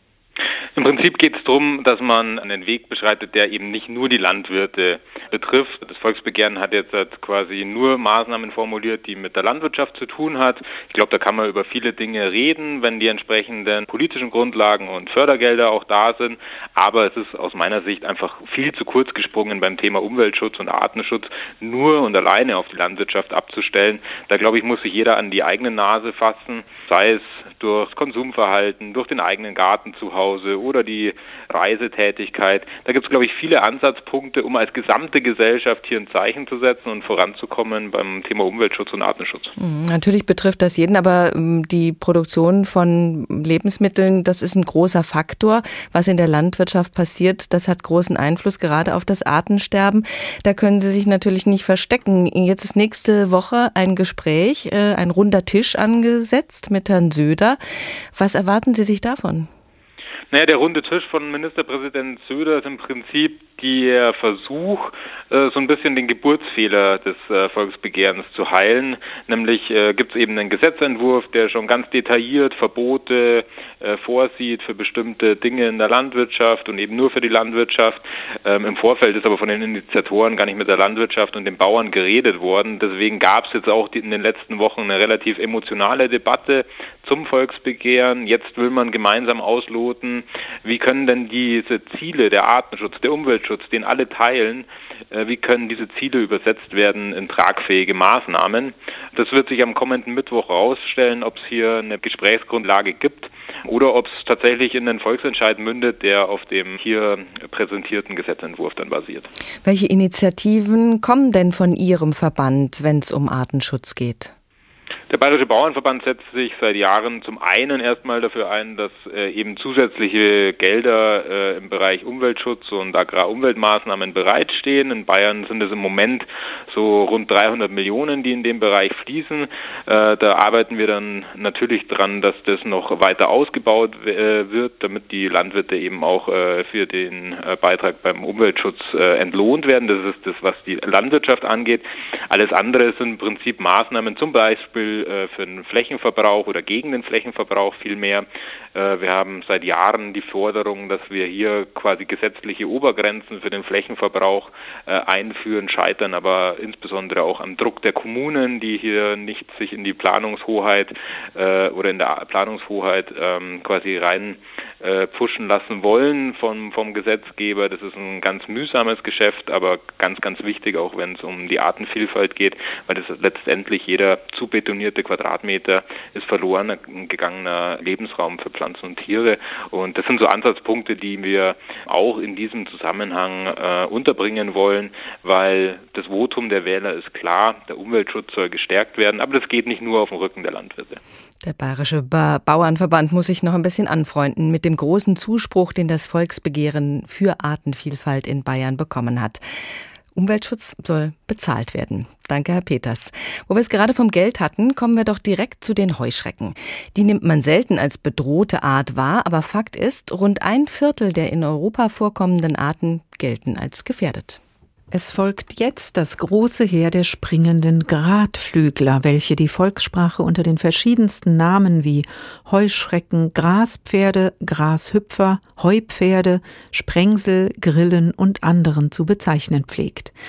Im Prinzip geht es darum, dass man einen Weg beschreitet, der eben nicht nur die Landwirte betrifft. Das Volksbegehren hat jetzt quasi nur Maßnahmen formuliert, die mit der Landwirtschaft zu tun hat. Ich glaube, da kann man über viele Dinge reden, wenn die entsprechenden politischen Grundlagen und Fördergelder auch da sind. Aber es ist aus meiner Sicht einfach viel zu kurz gesprungen beim Thema Umweltschutz und Artenschutz nur und alleine auf die Landwirtschaft abzustellen. Da glaube ich, muss sich jeder an die eigene Nase fassen, sei es durch Konsumverhalten, durch den eigenen Garten zu Hause oder die Reisetätigkeit. Da gibt es, glaube ich, viele Ansatzpunkte, um als gesamte Gesellschaft hier ein Zeichen zu setzen und voranzukommen beim Thema Umweltschutz und Artenschutz. Natürlich betrifft das jeden, aber die Produktion von Lebensmitteln, das ist ein großer Faktor. Was in der Landwirtschaft passiert, das hat großen Einfluss gerade auf das Artensterben. Da können Sie sich natürlich nicht verstecken. Jetzt ist nächste Woche ein Gespräch, ein runder Tisch angesetzt mit Herrn Söder. Was erwarten Sie sich davon? Naja, der runde Tisch von Ministerpräsident Söder ist im Prinzip der Versuch, äh, so ein bisschen den Geburtsfehler des äh, Volksbegehrens zu heilen. Nämlich äh, gibt es eben einen Gesetzentwurf, der schon ganz detailliert Verbote äh, vorsieht für bestimmte Dinge in der Landwirtschaft und eben nur für die Landwirtschaft. Ähm, Im Vorfeld ist aber von den Initiatoren gar nicht mit der Landwirtschaft und den Bauern geredet worden. Deswegen gab es jetzt auch die, in den letzten Wochen eine relativ emotionale Debatte zum Volksbegehren. Jetzt will man gemeinsam ausloten, wie können denn diese Ziele, der Artenschutz, der Umweltschutz, den alle teilen, äh, wie können diese Ziele übersetzt werden in tragfähige Maßnahmen? Das wird sich am kommenden Mittwoch herausstellen, ob es hier eine Gesprächsgrundlage gibt oder ob es tatsächlich in einen Volksentscheid mündet, der auf dem hier präsentierten Gesetzentwurf dann basiert. Welche Initiativen kommen denn von Ihrem Verband, wenn es um Artenschutz geht? Der Bayerische Bauernverband setzt sich seit Jahren zum einen erstmal dafür ein, dass äh, eben zusätzliche Gelder äh, im Bereich Umweltschutz und Agrarumweltmaßnahmen bereitstehen. In Bayern sind es im Moment so rund dreihundert Millionen, die in dem Bereich fließen. Äh, da arbeiten wir dann natürlich dran, dass das noch weiter ausgebaut äh, wird, damit die Landwirte eben auch äh, für den äh, Beitrag beim Umweltschutz äh, entlohnt werden. Das ist das, was die Landwirtschaft angeht. Alles andere sind im Prinzip Maßnahmen, zum Beispiel für den Flächenverbrauch oder gegen den Flächenverbrauch vielmehr. Wir haben seit Jahren die Forderung, dass wir hier quasi gesetzliche Obergrenzen für den Flächenverbrauch einführen, scheitern aber insbesondere auch am Druck der Kommunen, die hier nicht sich in die Planungshoheit oder in der Planungshoheit quasi rein pushen lassen wollen vom, vom Gesetzgeber. Das ist ein ganz mühsames Geschäft, aber ganz, ganz wichtig, auch wenn es um die Artenvielfalt geht, weil das letztendlich jeder zu betonierte Quadratmeter ist verloren gegangener Lebensraum für Pflanzen und Tiere. Und das sind so Ansatzpunkte, die wir auch in diesem Zusammenhang äh, unterbringen wollen, weil das Votum der Wähler ist klar, der Umweltschutz soll gestärkt werden, aber das geht nicht nur auf dem Rücken der Landwirte. Der Bayerische ba- Bauernverband muss sich noch ein bisschen anfreunden mit dem großen Zuspruch, den das Volksbegehren für Artenvielfalt in Bayern bekommen hat. Umweltschutz soll bezahlt werden. Danke, Herr Peters. Wo wir es gerade vom Geld hatten, kommen wir doch direkt zu den Heuschrecken. Die nimmt man selten als bedrohte Art wahr, aber Fakt ist, rund ein Viertel der in Europa vorkommenden Arten gelten als gefährdet. Es folgt jetzt das große Heer der springenden Gratflügler, welche die Volkssprache unter den verschiedensten Namen wie Heuschrecken, Graspferde, Grashüpfer, Heupferde, Sprengsel, Grillen und anderen zu bezeichnen pflegt.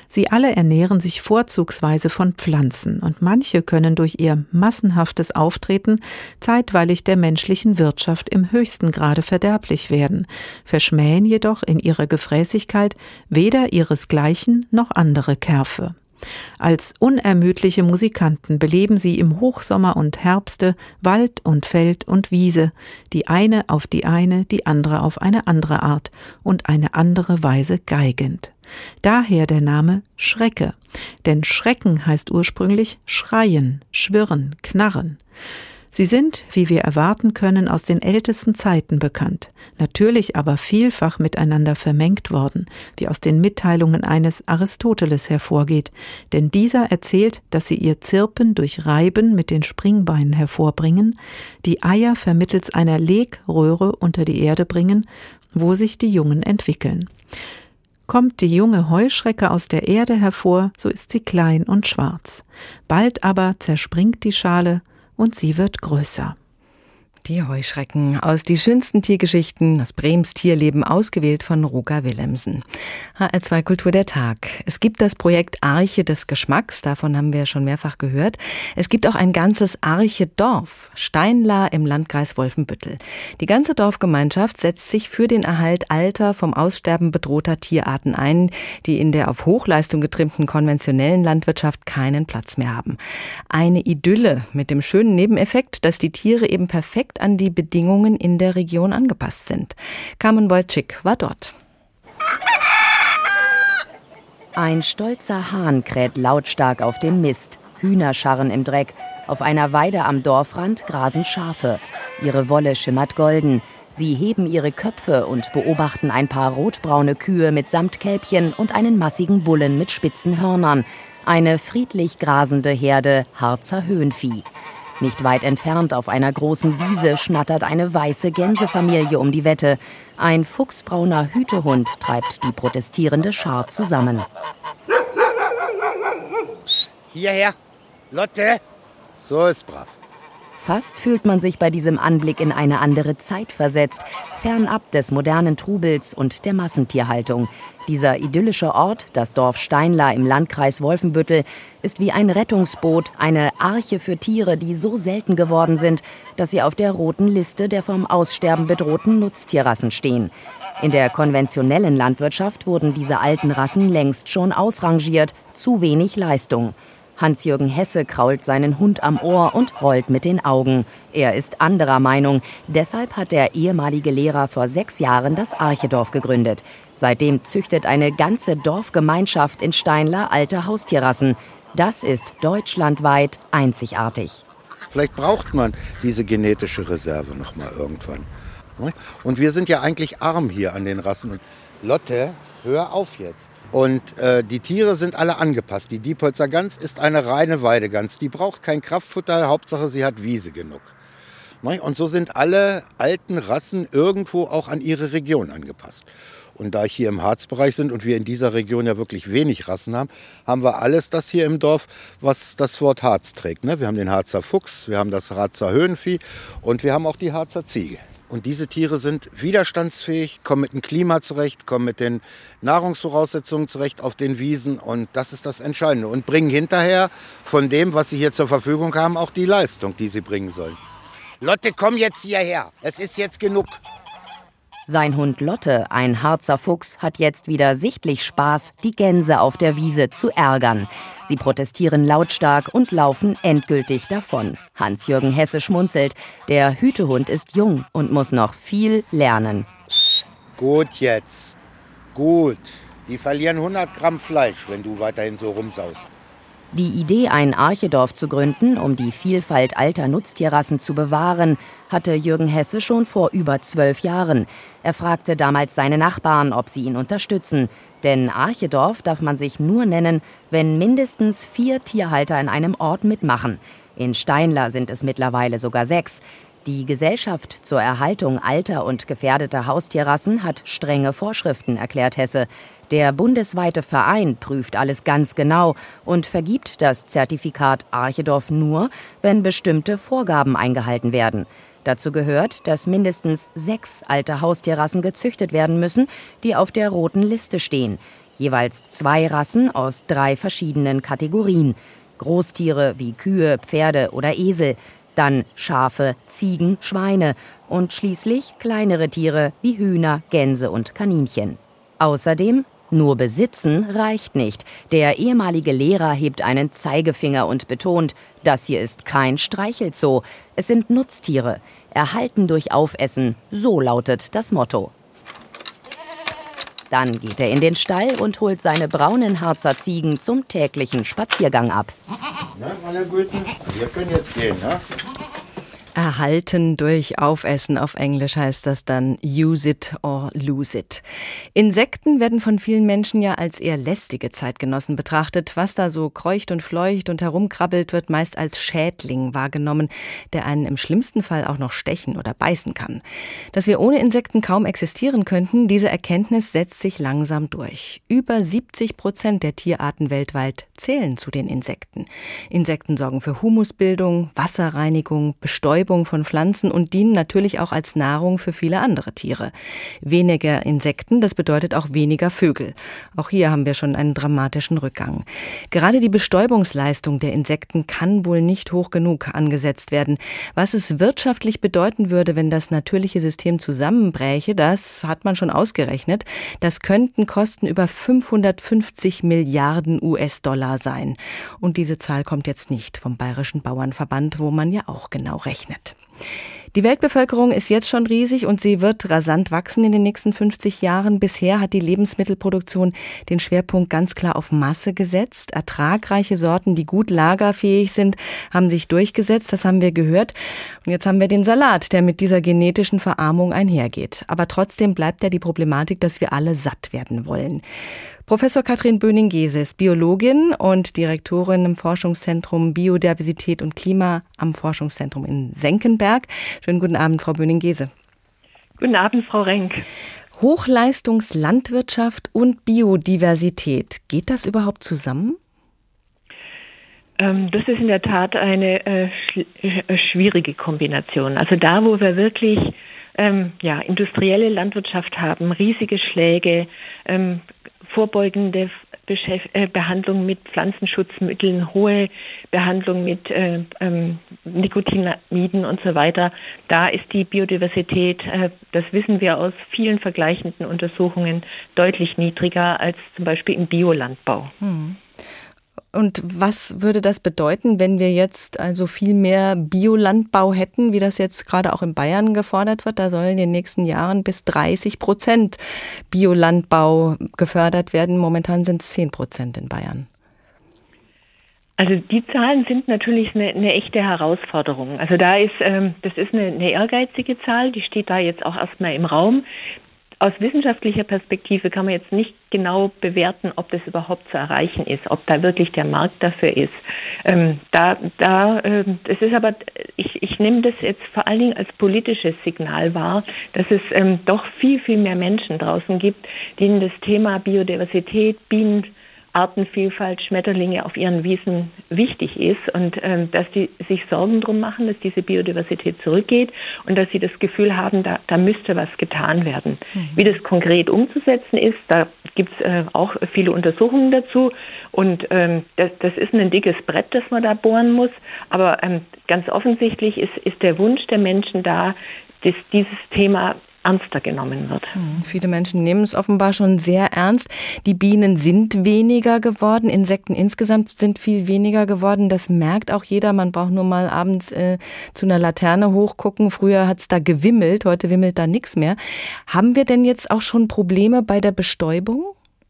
Sie alle ernähren sich vorzugsweise von Pflanzen und manche können durch ihr massenhaftes Auftreten zeitweilig der menschlichen Wirtschaft im höchsten Grade verderblich werden, verschmähen jedoch in ihrer Gefräßigkeit weder ihresgleichen noch andere Kerfe. Als unermüdliche Musikanten beleben sie im Hochsommer und Herbste Wald und Feld und Wiese, die eine auf die eine, die andere auf eine andere Art und eine andere Weise geigend. Daher der Name Schrecke, denn Schrecken heißt ursprünglich schreien, schwirren, knarren. Sie sind, wie wir erwarten können, aus den ältesten Zeiten bekannt, natürlich aber vielfach miteinander vermengt worden, wie aus den Mitteilungen eines Aristoteles hervorgeht, denn dieser erzählt, dass sie ihr Zirpen durch Reiben mit den Springbeinen hervorbringen, die Eier vermittels einer Legröhre unter die Erde bringen, wo sich die Jungen entwickeln. Kommt die junge Heuschrecke aus der Erde hervor, so ist sie klein und schwarz. Bald aber zerspringt die Schale und sie wird größer. Die Heuschrecken aus die schönsten Tiergeschichten aus Brems Tierleben, ausgewählt von Roger Willemsen. H R zwei Kultur der Tag. Es gibt das Projekt Arche des Geschmacks, davon haben wir schon mehrfach gehört. Es gibt auch ein ganzes Arche-Dorf, Steinla im Landkreis Wolfenbüttel. Die ganze Dorfgemeinschaft setzt sich für den Erhalt alter, vom Aussterben bedrohter Tierarten ein, die in der auf Hochleistung getrimmten konventionellen Landwirtschaft keinen Platz mehr haben. Eine Idylle mit dem schönen Nebeneffekt, dass die Tiere eben perfekt an die Bedingungen in der Region angepasst sind. Carmen Wojcik war dort. Ein stolzer Hahn kräht lautstark auf dem Mist. Hühner scharren im Dreck. Auf einer Weide am Dorfrand grasen Schafe. Ihre Wolle schimmert golden. Sie heben ihre Köpfe und beobachten ein paar rotbraune Kühe mit Samtkälbchen und einen massigen Bullen mit spitzen Hörnern. Eine friedlich grasende Herde Harzer Höhenvieh. Nicht weit entfernt auf einer großen Wiese schnattert eine weiße Gänsefamilie um die Wette. Ein fuchsbrauner Hütehund treibt die protestierende Schar zusammen. Hierher, Lotte. So ist brav. Fast fühlt man sich bei diesem Anblick in eine andere Zeit versetzt, fernab des modernen Trubels und der Massentierhaltung. Dieser idyllische Ort, das Dorf Steinla im Landkreis Wolfenbüttel, ist wie ein Rettungsboot, eine Arche für Tiere, die so selten geworden sind, dass sie auf der roten Liste der vom Aussterben bedrohten Nutztierrassen stehen. In der konventionellen Landwirtschaft wurden diese alten Rassen längst schon ausrangiert, zu wenig Leistung. Hans-Jürgen Hesse krault seinen Hund am Ohr und rollt mit den Augen. Er ist anderer Meinung. Deshalb hat der ehemalige Lehrer vor sechs Jahren das Archedorf gegründet. Seitdem züchtet eine ganze Dorfgemeinschaft in Steinla alte Haustierrassen. Das ist deutschlandweit einzigartig. Vielleicht braucht man diese genetische Reserve noch mal irgendwann. Und wir sind ja eigentlich arm hier an den Rassen. Lotte, hör auf jetzt. Und äh, die Tiere sind alle angepasst. Die Diepholzer Gans ist eine reine Weidegans. Die braucht kein Kraftfutter, Hauptsache sie hat Wiese genug. Und so sind alle alten Rassen irgendwo auch an ihre Region angepasst. Und da ich hier im Harzbereich sind und wir in dieser Region ja wirklich wenig Rassen haben, haben wir alles das hier im Dorf, was das Wort Harz trägt. Wir haben den Harzer Fuchs, wir haben das Harzer Höhenvieh und wir haben auch die Harzer Ziege. Und diese Tiere sind widerstandsfähig, kommen mit dem Klima zurecht, kommen mit den Nahrungsvoraussetzungen zurecht auf den Wiesen. Und das ist das Entscheidende. Und bringen hinterher von dem, was sie hier zur Verfügung haben, auch die Leistung, die sie bringen sollen. Lotte, komm jetzt hierher. Es ist jetzt genug. Sein Hund Lotte, ein Harzer Fuchs, hat jetzt wieder sichtlich Spaß, die Gänse auf der Wiese zu ärgern. Sie protestieren lautstark und laufen endgültig davon. Hans-Jürgen Hesse schmunzelt. Der Hütehund ist jung und muss noch viel lernen. Gut jetzt. Gut. Die verlieren hundert Gramm Fleisch, wenn du weiterhin so rumsaust. Die Idee, ein Archedorf zu gründen, um die Vielfalt alter Nutztierrassen zu bewahren, hatte Jürgen Hesse schon vor über zwölf Jahren. Er fragte damals seine Nachbarn, ob sie ihn unterstützen. Denn Archedorf darf man sich nur nennen, wenn mindestens vier Tierhalter in einem Ort mitmachen. In Steinla sind es mittlerweile sogar sechs. Die Gesellschaft zur Erhaltung alter und gefährdeter Haustierrassen hat strenge Vorschriften, erklärt Hesse. Der bundesweite Verein prüft alles ganz genau und vergibt das Zertifikat Archedorf nur, wenn bestimmte Vorgaben eingehalten werden. Dazu gehört, dass mindestens sechs alte Haustierrassen gezüchtet werden müssen, die auf der roten Liste stehen. Jeweils zwei Rassen aus drei verschiedenen Kategorien. Großtiere wie Kühe, Pferde oder Esel, dann Schafe, Ziegen, Schweine und schließlich kleinere Tiere wie Hühner, Gänse und Kaninchen. Außerdem, nur besitzen reicht nicht. Der ehemalige Lehrer hebt einen Zeigefinger und betont, das hier ist kein Streichelzoo, es sind Nutztiere, erhalten durch Aufessen, so lautet das Motto. Dann geht er in den Stall und holt seine braunen Harzer Ziegen zum täglichen Spaziergang ab. Na, meine Guten, wir können jetzt gehen, ne? Erhalten durch Aufessen, auf Englisch heißt das dann use it or lose it. Insekten werden von vielen Menschen ja als eher lästige Zeitgenossen betrachtet. Was da so kreucht und fleucht und herumkrabbelt, wird meist als Schädling wahrgenommen, der einen im schlimmsten Fall auch noch stechen oder beißen kann. Dass wir ohne Insekten kaum existieren könnten, diese Erkenntnis setzt sich langsam durch. Über siebzig Prozent der Tierarten weltweit zählen zu den Insekten. Insekten sorgen für Humusbildung, Wasserreinigung, Bestäubung von Pflanzen und dienen natürlich auch als Nahrung für viele andere Tiere. Weniger Insekten, das bedeutet auch weniger Vögel. Auch hier haben wir schon einen dramatischen Rückgang. Gerade die Bestäubungsleistung der Insekten kann wohl nicht hoch genug angesetzt werden. Was es wirtschaftlich bedeuten würde, wenn das natürliche System zusammenbräche, das hat man schon ausgerechnet. Das könnten Kosten über fünfhundertfünfzig Milliarden U S-Dollar sein. Und diese Zahl kommt jetzt nicht vom Bayerischen Bauernverband, wo man ja auch genau rechnet. Die Weltbevölkerung ist jetzt schon riesig und sie wird rasant wachsen in den nächsten fünfzig Jahren. Bisher hat die Lebensmittelproduktion den Schwerpunkt ganz klar auf Masse gesetzt. Ertragreiche Sorten, die gut lagerfähig sind, haben sich durchgesetzt. Das haben wir gehört. Und jetzt haben wir den Salat, der mit dieser genetischen Verarmung einhergeht. Aber trotzdem bleibt ja die Problematik, dass wir alle satt werden wollen. Professor Katrin Böning-Gese ist Biologin und Direktorin im Forschungszentrum Biodiversität und Klima am Forschungszentrum in Senckenberg. Schönen guten Abend, Frau Böning-Gese. Guten Abend, Frau Renk. Hochleistungslandwirtschaft und Biodiversität, geht das überhaupt zusammen? Ähm, das ist in der Tat eine äh, sch- äh, schwierige Kombination. Also da, wo wir wirklich ähm, ja, industrielle Landwirtschaft haben, riesige Schläge, ähm, vorbeugende Beschäft- äh, Behandlung mit Pflanzenschutzmitteln, hohe Behandlung mit äh, ähm, Nikotinamiden und so weiter. Da ist die Biodiversität, äh, das wissen wir aus vielen vergleichenden Untersuchungen, deutlich niedriger als zum Beispiel im Biolandbau. Hm. Und was würde das bedeuten, wenn wir jetzt also viel mehr Biolandbau hätten, wie das jetzt gerade auch in Bayern gefordert wird? Da sollen in den nächsten Jahren bis dreißig Prozent Biolandbau gefördert werden. Momentan sind es zehn Prozent in Bayern. Also die Zahlen sind natürlich eine, eine echte Herausforderung. Also da ist, ähm, das ist eine, eine ehrgeizige Zahl, die steht da jetzt auch erstmal im Raum. Aus wissenschaftlicher Perspektive kann man jetzt nicht genau bewerten, ob das überhaupt zu erreichen ist, ob da wirklich der Markt dafür ist. Ähm, da, da, ähm, es ist aber, ich, ich nehme das jetzt vor allen Dingen als politisches Signal wahr, dass es ähm, doch viel, viel mehr Menschen draußen gibt, denen das Thema Biodiversität, Bienen, Artenvielfalt, Schmetterlinge auf ihren Wiesen wichtig ist und ähm, dass die sich Sorgen drum machen, dass diese Biodiversität zurückgeht und dass sie das Gefühl haben, da, da müsste was getan werden. Mhm. Wie das konkret umzusetzen ist, da gibt es äh, auch viele Untersuchungen dazu und ähm, das, das ist ein dickes Brett, das man da bohren muss, aber ähm, ganz offensichtlich ist, ist der Wunsch der Menschen da, dass dieses Thema ernster genommen wird. Hm, viele Menschen nehmen es offenbar schon sehr ernst. Die Bienen sind weniger geworden, Insekten insgesamt sind viel weniger geworden. Das merkt auch jeder. Man braucht nur mal abends äh, zu einer Laterne hochgucken. Früher hat es da gewimmelt, heute wimmelt da nichts mehr. Haben wir denn jetzt auch schon Probleme bei der Bestäubung?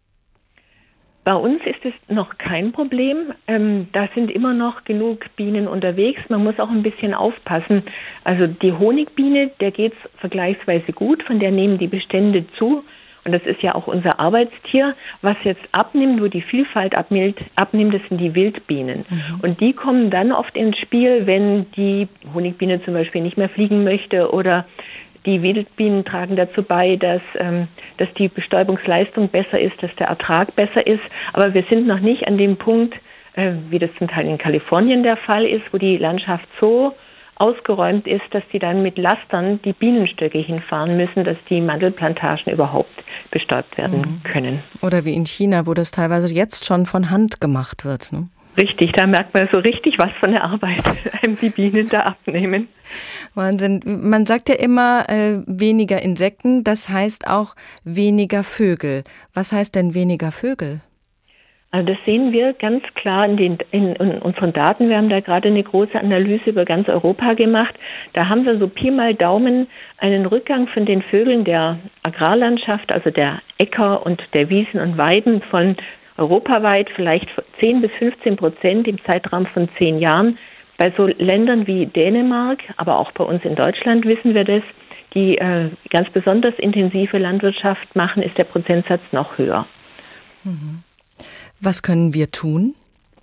Bei uns ist es noch kein Problem. Ähm, da sind immer noch genug Bienen unterwegs. Man muss auch ein bisschen aufpassen. Also die Honigbiene, der geht es vergleichsweise gut. Von der nehmen die Bestände zu. Und das ist ja auch unser Arbeitstier. Was jetzt abnimmt, wo die Vielfalt abnimmt, abnimmt das sind die Wildbienen. Mhm. Und die kommen dann oft ins Spiel, wenn die Honigbiene zum Beispiel nicht mehr fliegen möchte oder die Wildbienen tragen dazu bei, dass, ähm, dass die Bestäubungsleistung besser ist, dass der Ertrag besser ist. Aber wir sind noch nicht an dem Punkt, äh, wie das zum Teil in Kalifornien der Fall ist, wo die Landschaft so ausgeräumt ist, dass die dann mit Lastern die Bienenstöcke hinfahren müssen, dass die Mandelplantagen überhaupt bestäubt werden mhm. können. Oder wie in China, wo das teilweise jetzt schon von Hand gemacht wird, ne? Richtig, da merkt man so richtig, was von der Arbeit einem die Bienen da abnehmen. Wahnsinn. Man sagt ja immer äh, weniger Insekten, das heißt auch weniger Vögel. Was heißt denn weniger Vögel? Also das sehen wir ganz klar in, den, in, in unseren Daten. Wir haben da gerade eine große Analyse über ganz Europa gemacht. Da haben wir so Pi mal Daumen einen Rückgang von den Vögeln der Agrarlandschaft, also der Äcker und der Wiesen und Weiden von europaweit vielleicht zehn bis fünfzehn Prozent im Zeitraum von zehn Jahren. Bei so Ländern wie Dänemark, aber auch bei uns in Deutschland wissen wir das, die äh, ganz besonders intensive Landwirtschaft machen, ist der Prozentsatz noch höher. Mhm. Was können wir tun?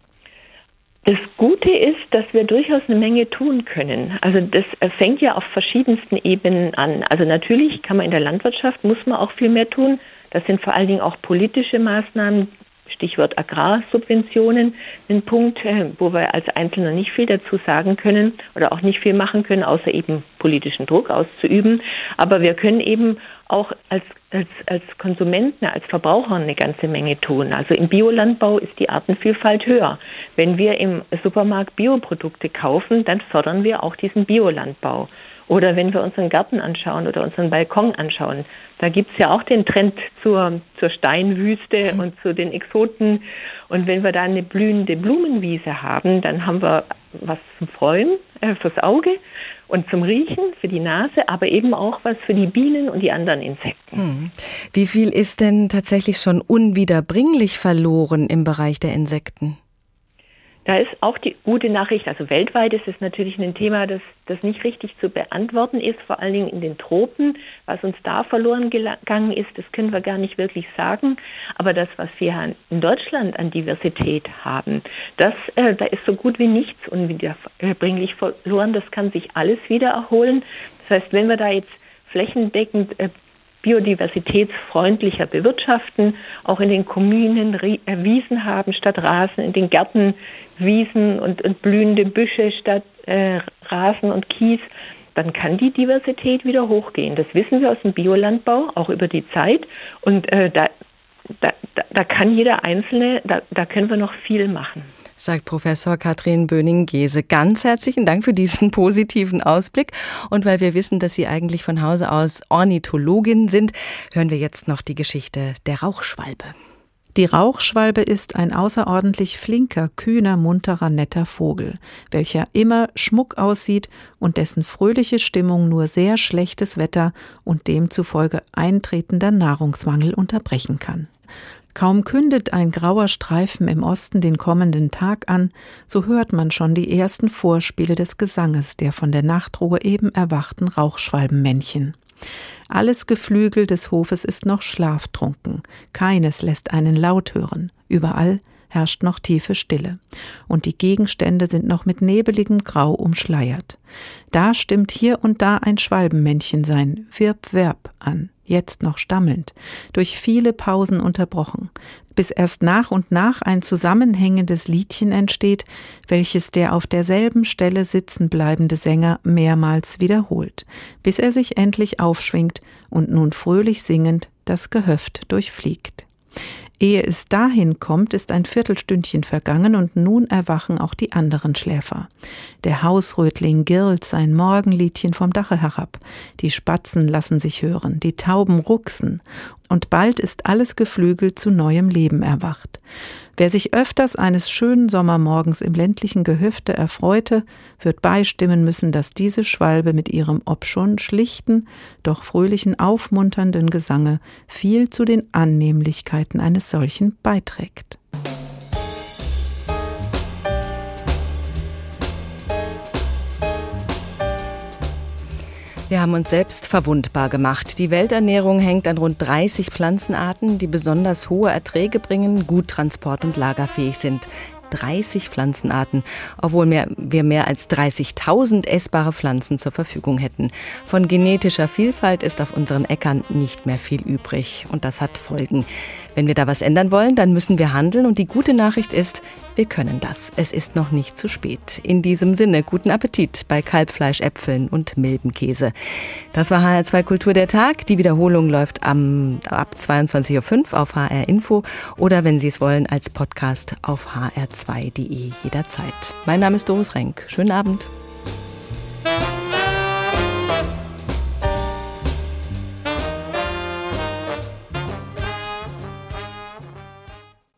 Das Gute ist, dass wir durchaus eine Menge tun können. Also das fängt ja auf verschiedensten Ebenen an. Also natürlich kann man in der Landwirtschaft, muss man auch viel mehr tun. Das sind vor allen Dingen auch politische Maßnahmen, Stichwort Agrarsubventionen, ein Punkt, wo wir als Einzelner nicht viel dazu sagen können oder auch nicht viel machen können, außer eben politischen Druck auszuüben. Aber wir können eben auch als, als, als Konsumenten, als Verbraucher eine ganze Menge tun. Also im Biolandbau ist die Artenvielfalt höher. Wenn wir im Supermarkt Bioprodukte kaufen, dann fördern wir auch diesen Biolandbau. Oder wenn wir unseren Garten anschauen oder unseren Balkon anschauen, da gibt's ja auch den Trend zur, zur Steinwüste und zu den Exoten. Und wenn wir da eine blühende Blumenwiese haben, dann haben wir was zum Freuen, äh, fürs Auge und zum Riechen, für die Nase, aber eben auch was für die Bienen und die anderen Insekten. Hm. Wie viel ist denn tatsächlich schon unwiederbringlich verloren im Bereich der Insekten? Da ist auch die gute Nachricht, also weltweit ist es natürlich ein Thema, das, das nicht richtig zu beantworten ist, vor allen Dingen in den Tropen. Was uns da verloren gegangen ist, das können wir gar nicht wirklich sagen. Aber das, was wir in Deutschland an Diversität haben, das, äh, da ist so gut wie nichts unwiederbringlich verloren. Das kann sich alles wieder erholen. Das heißt, wenn wir da jetzt flächendeckend äh, biodiversitätsfreundlicher bewirtschaften, auch in den Kommunen Rie- äh, Wiesen haben statt Rasen, in den Gärten Wiesen und, und blühende Büsche statt äh, Rasen und Kies, dann kann die Diversität wieder hochgehen. Das wissen wir aus dem Biolandbau, auch über die Zeit. Und äh, da, da, da kann jeder Einzelne, da, da können wir noch viel machen. Sagt Professor Katrin Böning-Gese. Ganz herzlichen Dank für diesen positiven Ausblick. Und weil wir wissen, dass Sie eigentlich von Hause aus Ornithologin sind, hören wir jetzt noch die Geschichte der Rauchschwalbe. Die Rauchschwalbe ist ein außerordentlich flinker, kühner, munterer, netter Vogel, welcher immer schmuck aussieht und dessen fröhliche Stimmung nur sehr schlechtes Wetter und demzufolge eintretender Nahrungsmangel unterbrechen kann. Kaum kündet ein grauer Streifen im Osten den kommenden Tag an, so hört man schon die ersten Vorspiele des Gesanges der von der Nachtruhe eben erwachten Rauchschwalbenmännchen. Alles Geflügel des Hofes ist noch schlaftrunken, keines lässt einen Laut hören, überall herrscht noch tiefe Stille, und die Gegenstände sind noch mit nebeligem Grau umschleiert. Da stimmt hier und da ein Schwalbenmännchen sein Wirp-Werp an, jetzt noch stammelnd, durch viele Pausen unterbrochen, bis erst nach und nach ein zusammenhängendes Liedchen entsteht, welches der auf derselben Stelle sitzen bleibende Sänger mehrmals wiederholt, bis er sich endlich aufschwingt und nun fröhlich singend das Gehöft durchfliegt. Ehe es dahin kommt, ist ein Viertelstündchen vergangen und nun erwachen auch die anderen Schläfer. Der Hausrötling girlt sein Morgenliedchen vom Dache herab, die Spatzen lassen sich hören, die Tauben rucksen und bald ist alles Geflügel zu neuem Leben erwacht. Wer sich öfters eines schönen Sommermorgens im ländlichen Gehöfte erfreute, wird beistimmen müssen, dass diese Schwalbe mit ihrem obschon schlichten, doch fröhlichen, aufmunternden Gesange viel zu den Annehmlichkeiten eines solchen beiträgt. Wir haben uns selbst verwundbar gemacht. Die Welternährung hängt an rund dreißig Pflanzenarten, die besonders hohe Erträge bringen, gut transport- und lagerfähig sind. dreißig Pflanzenarten, obwohl mehr, wir mehr als dreißigtausend essbare Pflanzen zur Verfügung hätten. Von genetischer Vielfalt ist auf unseren Äckern nicht mehr viel übrig. Und das hat Folgen. Wenn wir da was ändern wollen, dann müssen wir handeln. Und die gute Nachricht ist, Wir können das. Es ist noch nicht zu spät. In diesem Sinne, guten Appetit bei Kalbfleisch, Äpfeln und Milbenkäse. Das war H R zwei Kultur der Tag. Die Wiederholung läuft am, ab zweiundzwanzig Uhr fünf auf H R Info oder wenn Sie es wollen, als Podcast auf h r zwei punkt d e jederzeit. Mein Name ist Doris Renk. Schönen Abend.